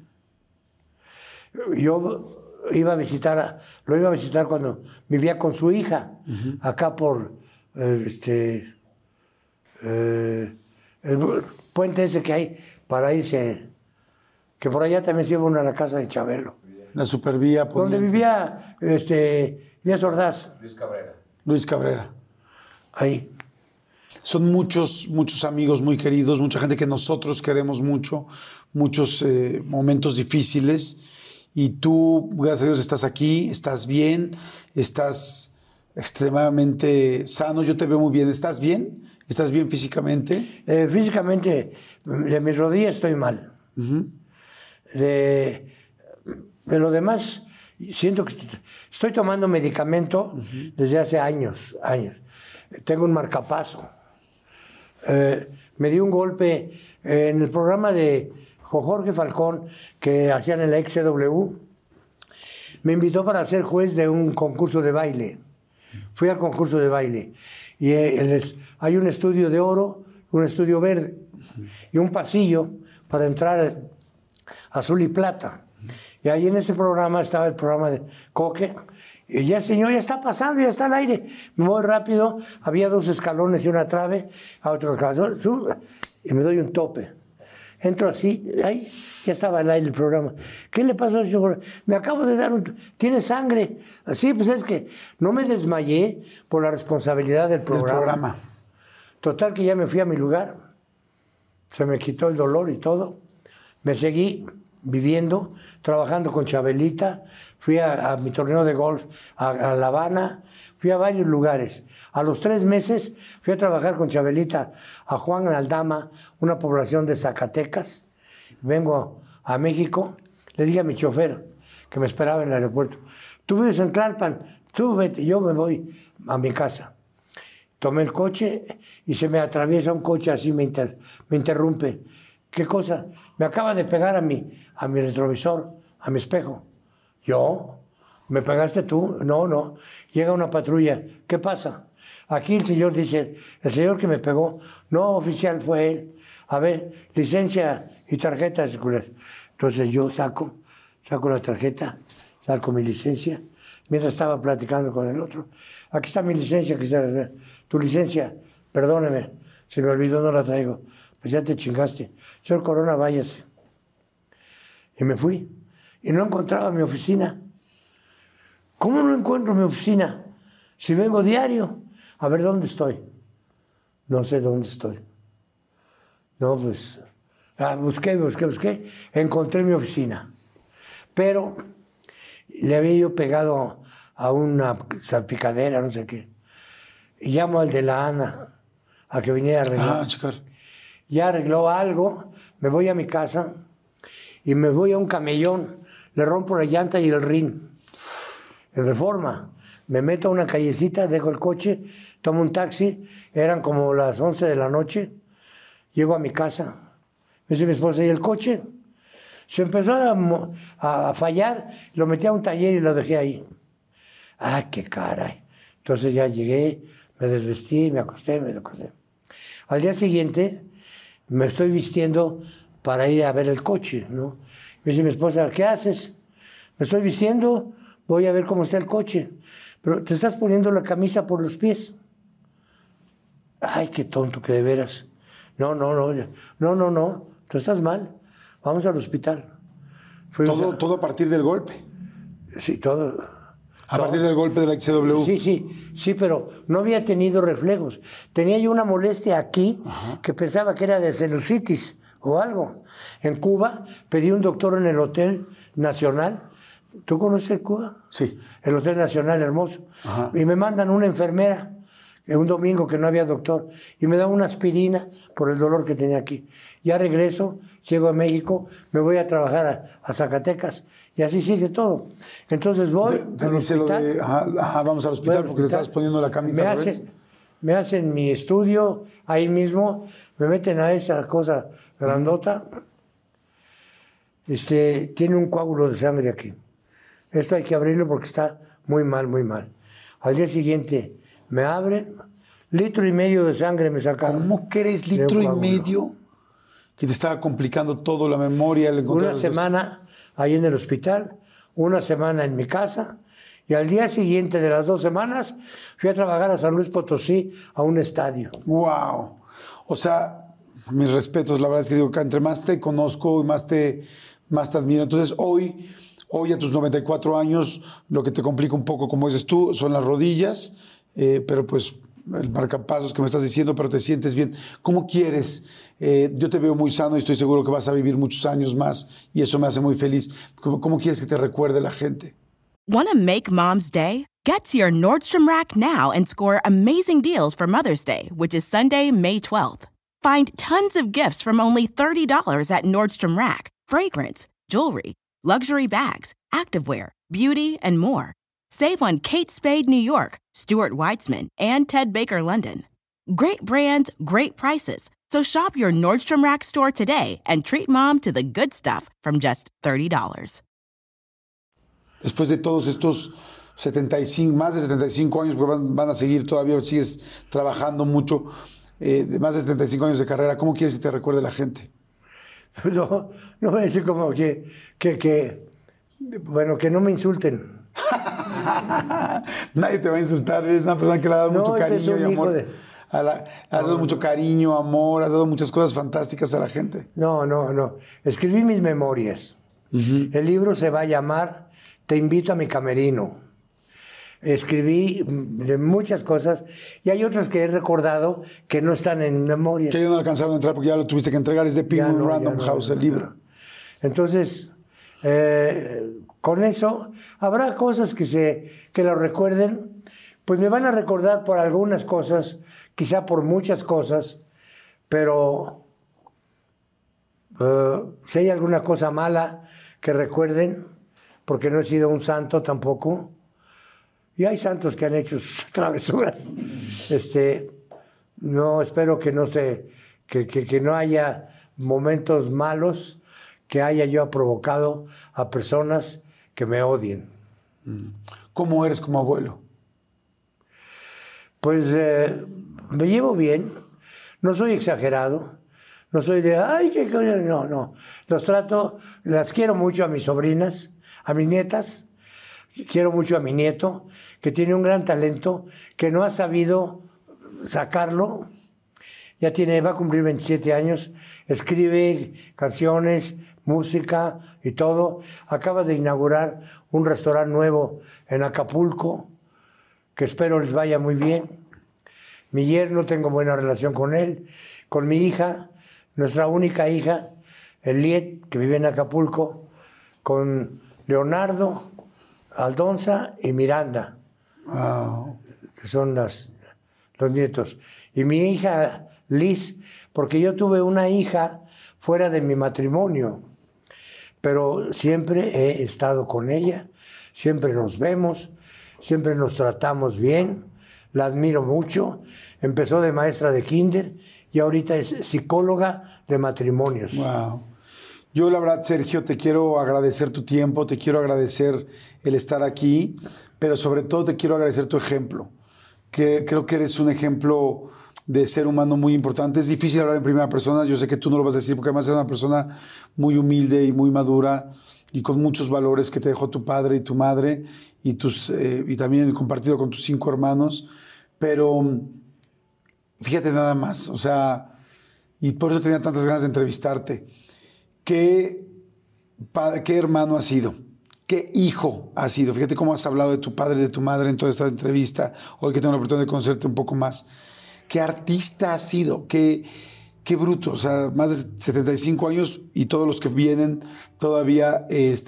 Yo lo iba a visitar cuando vivía con su hija, acá por el puente ese que hay para irse, que por allá también se iba uno a la casa de Chabelo. La Supervía donde Poniente. vivía Díaz Ordaz. Luis Cabrera. Ahí. Son muchos amigos muy queridos, mucha gente que nosotros queremos mucho, muchos momentos difíciles. Y tú, gracias a Dios, estás aquí, estás bien, estás extremadamente sano. Yo te veo muy bien. ¿Estás bien? ¿Estás bien físicamente? Físicamente, de mis rodillas estoy mal. De lo demás, siento que estoy tomando medicamento desde hace años. Tengo un marcapaso. Me dio un golpe en el programa de Jorge Falcón que hacían en la XW. Me invitó para ser juez de un concurso de baile. Fui al concurso de baile. Y hay un estudio de oro, un estudio verde y un pasillo para entrar azul y plata. Y ahí en ese programa estaba el programa de Coque. Y ya, señor, ya está pasando, ya está al aire. Me voy rápido. Había 2 escalones y una trave. A otro escalón. Y me doy un tope. Entro así. Ahí ya estaba al aire el programa. ¿Qué le pasó, señor? Me acabo de dar un... ¿Tiene sangre? Sí, pues es que no me desmayé por la responsabilidad del programa. Total que ya me fui a mi lugar. Se me quitó el dolor y todo. Me seguí viviendo, trabajando con Chabelita. Fui a mi torneo de golf a La Habana. Fui a varios lugares. A los 3 meses fui a trabajar con Chabelita a Juan Aldama, una población de Zacatecas. Vengo a México. Le dije a mi chofer que me esperaba en el aeropuerto: tú vives en Tlalpan, tú vete, yo me voy a mi casa. Tomé el coche y se me atraviesa un coche así, me interrumpe. ¿Qué cosa? Me acaba de pegar a mi retrovisor, a mi espejo. ¿Yo? ¿Me pegaste tú? No. Llega una patrulla. ¿Qué pasa? Aquí el señor dice, el señor que me pegó, no, oficial, fue él. A ver, licencia y tarjeta de circular. Entonces yo saco la tarjeta, saco mi licencia, mientras estaba platicando con el otro. Aquí está mi licencia, tu licencia, perdóneme, se me olvidó, no la traigo. Pues ya te chingaste. Señor Corona, váyase. Y me fui. Y no encontraba mi oficina. ¿Cómo no encuentro mi oficina? Si vengo diario. A ver, ¿dónde estoy? No sé dónde estoy. No, pues... busqué. Encontré mi oficina. Pero le había yo pegado a una salpicadera, no sé qué. Y llamo al de la ANA a que viniera a arreglar. Chicar. Ya arregló algo, me voy a mi casa y me voy a un camellón, le rompo la llanta y el rin. En Reforma, me meto a una callecita, dejo el coche, tomo un taxi, eran como las 11 de la noche, llego a mi casa, me dice mi esposa, ¿y el coche? Se empezó a fallar, lo metí a un taller y lo dejé ahí. ¡Ah, qué caray! Entonces ya llegué, me desvestí, me acosté. Al día siguiente me estoy vistiendo para ir a ver el coche, ¿no? Me dice mi esposa, ¿qué haces? Me estoy vistiendo, voy a ver cómo está el coche. Pero te estás poniendo la camisa por los pies. Ay, qué tonto que de veras. No, tú estás mal. Vamos al hospital. ¿Todo a partir del golpe? Sí, todo. ¿A partir del golpe de la XW? Sí, pero no había tenido reflejos. Tenía yo una molestia aquí que pensaba que era de celulitis o algo. En Cuba pedí un doctor en el Hotel Nacional. ¿Tú conoces Cuba? Sí. El Hotel Nacional, hermoso. Ajá. Y me mandan una enfermera, un domingo que no había doctor, y me da una aspirina por el dolor que tenía aquí. Ya regreso, llego a México, me voy a trabajar a Zacatecas, y así sigue todo. Entonces voy al hospital. Vamos al hospital porque le estabas poniendo la camisa. Me hacen mi estudio ahí mismo, me meten a esa cosa grandota. Tiene un coágulo de sangre aquí. Esto hay que abrirlo porque está muy mal. Al día siguiente me abren, 1,5 litros de sangre me sacaron. ¿Cómo crees 1,5 litros? Que te estaba complicando todo, la memoria. Una semana ahí en el hospital, una semana en mi casa, y al día siguiente de las 2 semanas fui a trabajar a San Luis Potosí a un estadio. ¡Wow! O sea, mis respetos, la verdad es que digo que entre más te conozco y más te admiro. Entonces, hoy Hoy a tus 94 años, lo que te complica un poco, como dices tú, son las rodillas, pero pues el marcapasos que me estás diciendo, pero te sientes bien. ¿Cómo quieres? Yo te veo muy sano y estoy seguro que vas a vivir muchos años más y eso me hace muy feliz. ¿Cómo quieres que te recuerde la gente? Want to make Mom's Day? Get to your Nordstrom Rack now and score amazing deals for Mother's Day, which is Sunday, May 12th. Find tons of gifts from only $30 at Nordstrom Rack. Fragrance, jewelry, luxury bags, activewear, beauty, and more. Save on Kate Spade New York, Stuart Weitzman, and Ted Baker London. Great brands, great prices. So shop your Nordstrom Rack store today and treat Mom to the good stuff from just $30. Después de todos estos 75, más de 75 años, porque van a seguir todavía, sigues trabajando mucho, de más de 75 años de carrera, ¿cómo quieres que te recuerde la gente? No voy a decir como bueno, que no me insulten. Nadie te va a insultar, eres una persona que le ha dado mucho cariño y amor. Has dado mucho cariño, amor, has dado muchas cosas fantásticas a la gente. No. Escribí mis memorias. El libro se va a llamar Te invito a mi camerino. Escribí de muchas cosas y hay otras que he recordado que no están en memoria. Que ya no alcanzaron a entrar porque ya lo tuviste que entregar. Es de Penguin Random House, el libro. Entonces, con eso, habrá cosas que lo recuerden. Pues me van a recordar por algunas cosas, quizá por muchas cosas, pero si hay alguna cosa mala que recuerden, porque no he sido un santo tampoco, y hay santos que han hecho sus travesuras. No, espero que no haya momentos malos que haya yo provocado a personas que me odien. ¿Cómo eres como abuelo? Pues me llevo bien, no soy exagerado, no soy de, ay, qué cosa, no. Las quiero mucho a mis sobrinas, a mis nietas, quiero mucho a mi nieto, que tiene un gran talento, que no ha sabido sacarlo. Va a cumplir 27 años, escribe canciones, música y todo. Acaba de inaugurar un restaurante nuevo en Acapulco, que espero les vaya muy bien. Mi yerno, tengo buena relación con él. Con mi hija, nuestra única hija, Eliet, que vive en Acapulco, con Leonardo, Aldonza y Miranda, que son los nietos. Y mi hija Liz, porque yo tuve una hija fuera de mi matrimonio, pero siempre he estado con ella, siempre nos vemos, siempre nos tratamos bien, la admiro mucho. Empezó de maestra de kinder y ahorita es psicóloga de matrimonios. Wow. Yo, la verdad, Sergio, te quiero agradecer tu tiempo, te quiero agradecer el estar aquí, pero sobre todo te quiero agradecer tu ejemplo. Que creo que eres un ejemplo de ser humano muy importante. Es difícil hablar en primera persona, yo sé que tú no lo vas a decir porque además eres una persona muy humilde y muy madura y con muchos valores que te dejó tu padre y tu madre y también compartido con tus 5 hermanos. Pero fíjate nada más, o sea, y por eso tenía tantas ganas de entrevistarte. ¿Qué hermano has sido? ¿Qué hijo has sido? Fíjate cómo has hablado de tu padre y de tu madre en toda esta entrevista, hoy que tengo la oportunidad de conocerte un poco más. ¿Qué artista has sido? ¿Qué bruto? O sea, más de 75 años y todos los que vienen todavía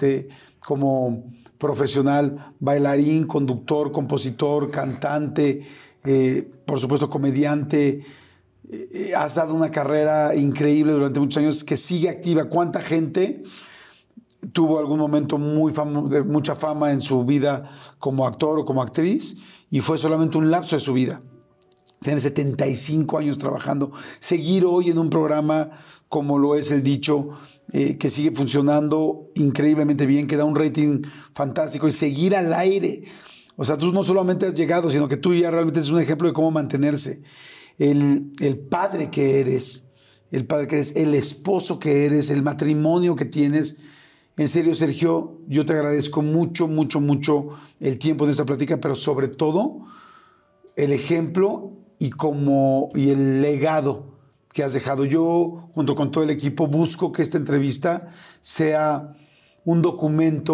como profesional, bailarín, conductor, compositor, cantante, por supuesto comediante. Has dado una carrera increíble durante muchos años que sigue activa. ¿Cuánta gente tuvo algún momento de mucha fama en su vida como actor o como actriz y fue solamente un lapso de su vida? Tener 75 años trabajando, seguir hoy en un programa como lo es El Dicho, que sigue funcionando increíblemente bien, que da un rating fantástico y seguir al aire. O sea, tú no solamente has llegado, sino que tú ya realmente eres un ejemplo de cómo mantenerse. El padre que eres, el esposo que eres, el matrimonio que tienes. En serio, Sergio, yo te agradezco mucho, mucho, mucho el tiempo de esta plática, pero sobre todo el ejemplo y el legado que has dejado. Yo, junto con todo el equipo, busco que esta entrevista sea un documento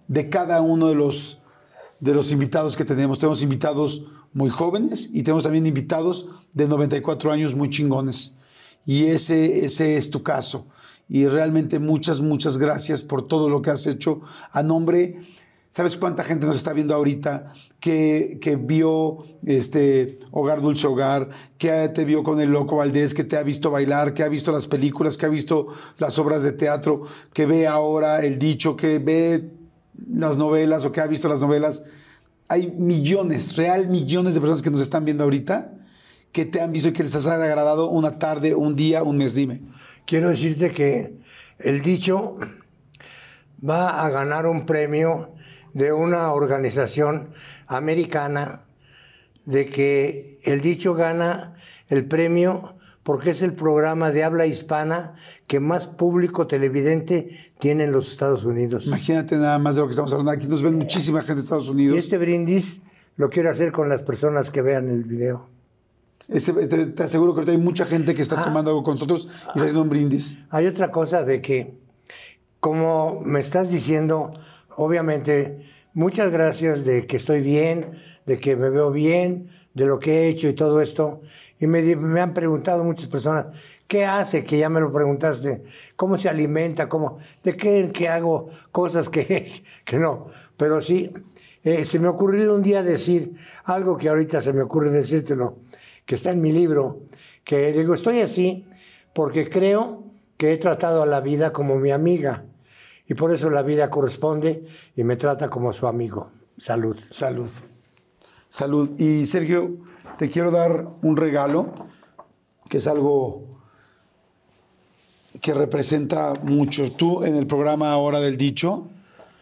de cada uno de los invitados que tenemos. Tenemos invitados muy jóvenes y tenemos también invitados de 94 años muy chingones. Y ese es tu caso. Y realmente muchas gracias por todo lo que has hecho a nombre... ¿Sabes cuánta gente nos está viendo ahorita que vio Hogar Dulce Hogar, que te vio con el Loco Valdés, que te ha visto bailar, que ha visto las películas, que ha visto las obras de teatro, que ve ahora El Dicho, que ve las novelas o que ha visto las novelas? Hay millones de personas que nos están viendo ahorita que te han visto y que les has agradado una tarde, un día, un mes. Dime. Quiero decirte que El Dicho va a ganar un premio de una organización americana, de que El Dicho gana el premio porque es el programa de habla hispana que más público televidente tiene en los Estados Unidos. Imagínate nada más de lo que estamos hablando. Aquí nos ven muchísima gente de Estados Unidos. Y este brindis lo quiero hacer con las personas que vean el video. Te aseguro que ahorita hay mucha gente que está tomando algo con nosotros y está haciendo un brindis. Hay otra cosa de que, como me estás diciendo, obviamente, muchas gracias de que estoy bien, de que me veo bien, de lo que he hecho y todo esto. Y me han preguntado muchas personas, ¿qué hace? Que ya me lo preguntaste. ¿Cómo se alimenta? ¿De qué hago cosas que no? Pero sí, se me ocurrió un día decir algo que ahorita se me ocurre decírtelo, que está en mi libro, que digo, estoy así porque creo que he tratado a la vida como mi amiga. Y por eso la vida corresponde y me trata como su amigo. Salud. Salud. Salud. Y Sergio, te quiero dar un regalo, que es algo que representa mucho. Tú en el programa ahora del Dicho,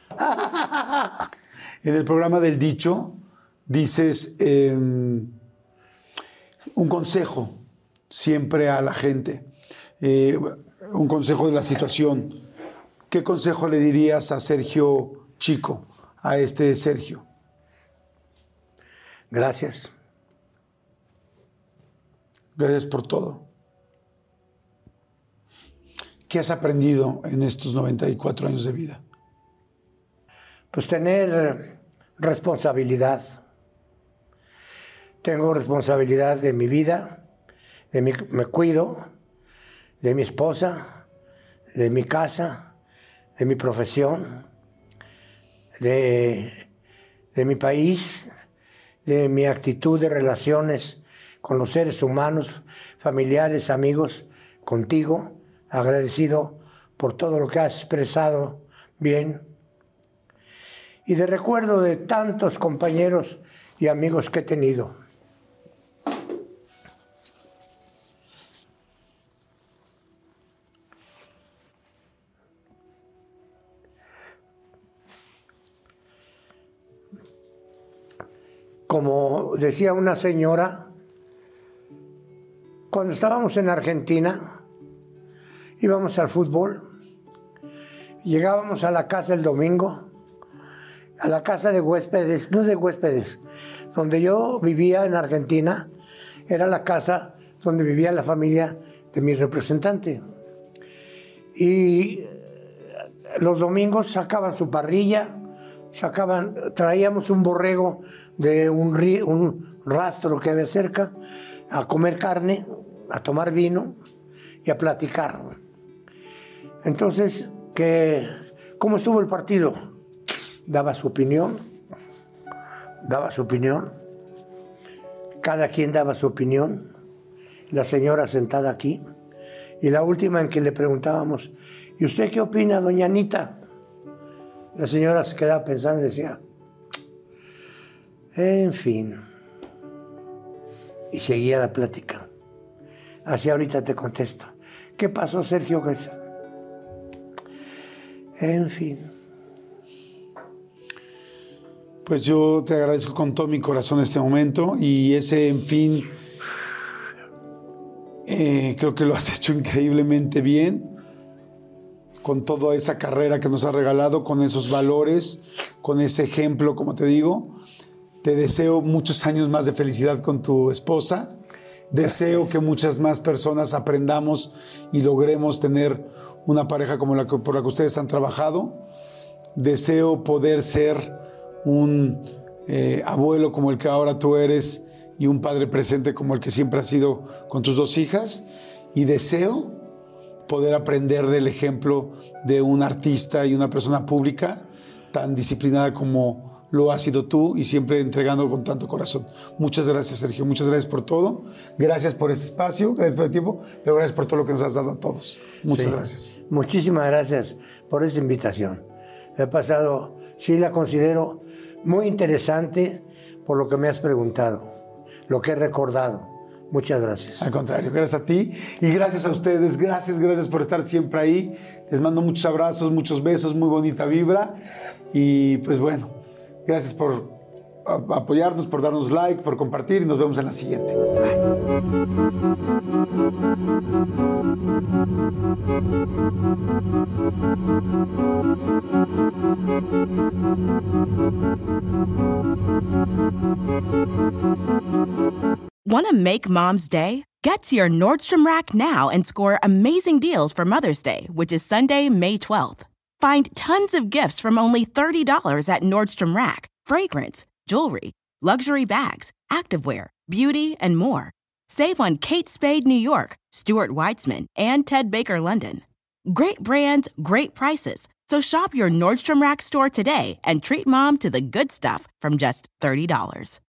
en el programa del Dicho, dices un consejo siempre a la gente, un consejo de la situación. ¿Qué consejo le dirías a Sergio Chico, a este Sergio? Gracias. Gracias por todo. ¿Qué has aprendido en estos 94 años de vida? Pues tener responsabilidad. Tengo responsabilidad de mi vida, me cuido, de mi esposa, de mi casa, de mi profesión, de mi país, de mi actitud de relaciones con los seres humanos, familiares, amigos, contigo, agradecido por todo lo que has expresado bien. Y de recuerdo de tantos compañeros y amigos que he tenido. Como decía una señora, cuando estábamos en Argentina, íbamos al fútbol, llegábamos a la casa el domingo, a la casa de huéspedes, no de huéspedes, donde yo vivía en Argentina, era la casa donde vivía la familia de mi representante. Y los domingos sacaban su parrilla, traíamos un borrego de un rastro que había cerca, a comer carne, a tomar vino y a platicar. Entonces, ¿cómo estuvo el partido? Daba su opinión, cada quien daba su opinión, la señora sentada aquí, y la última en que le preguntábamos, ¿y usted qué opina, doña Anita? La señora se quedaba pensando y decía, en fin. Y seguía la plática. Así ahorita te contesto. ¿Qué pasó, Sergio? En fin. Pues yo te agradezco con todo mi corazón este momento y ese, en fin, creo que lo has hecho increíblemente bien. Con toda esa carrera que nos ha regalado, con esos valores, con ese ejemplo, como te digo. Te deseo muchos años más de felicidad con tu esposa. Deseo que muchas más personas aprendamos y logremos tener una pareja como por la que ustedes han trabajado. deseo poder ser un abuelo como el que ahora tú eres y un padre presente como el que siempre has sido con tus 2 hijas, y deseo poder aprender del ejemplo de un artista y una persona pública tan disciplinada como lo has sido tú y siempre entregando con tanto corazón. Muchas gracias, Sergio. Muchas gracias por todo. Gracias por este espacio, gracias por el tiempo, pero gracias por todo lo que nos has dado a todos. Muchas gracias. Muchísimas gracias por esta invitación. He pasado, sí la considero muy interesante por lo que me has preguntado, lo que he recordado. Muchas gracias. Al contrario, gracias a ti y gracias a ustedes. Gracias por estar siempre ahí. Les mando muchos abrazos, muchos besos, muy bonita vibra. Y pues bueno, gracias por apoyarnos, por darnos like, por compartir y nos vemos en la siguiente. Want to make Mom's Day? Get to your Nordstrom Rack now and score amazing deals for Mother's Day, which is Sunday, May 12th. Find tons of gifts from only $30 at Nordstrom Rack. Fragrance, jewelry, luxury bags, activewear, beauty, and more. Save on Kate Spade New York, Stuart Weitzman, and Ted Baker London. Great brands, great prices. So shop your Nordstrom Rack store today and treat Mom to the good stuff from just $30.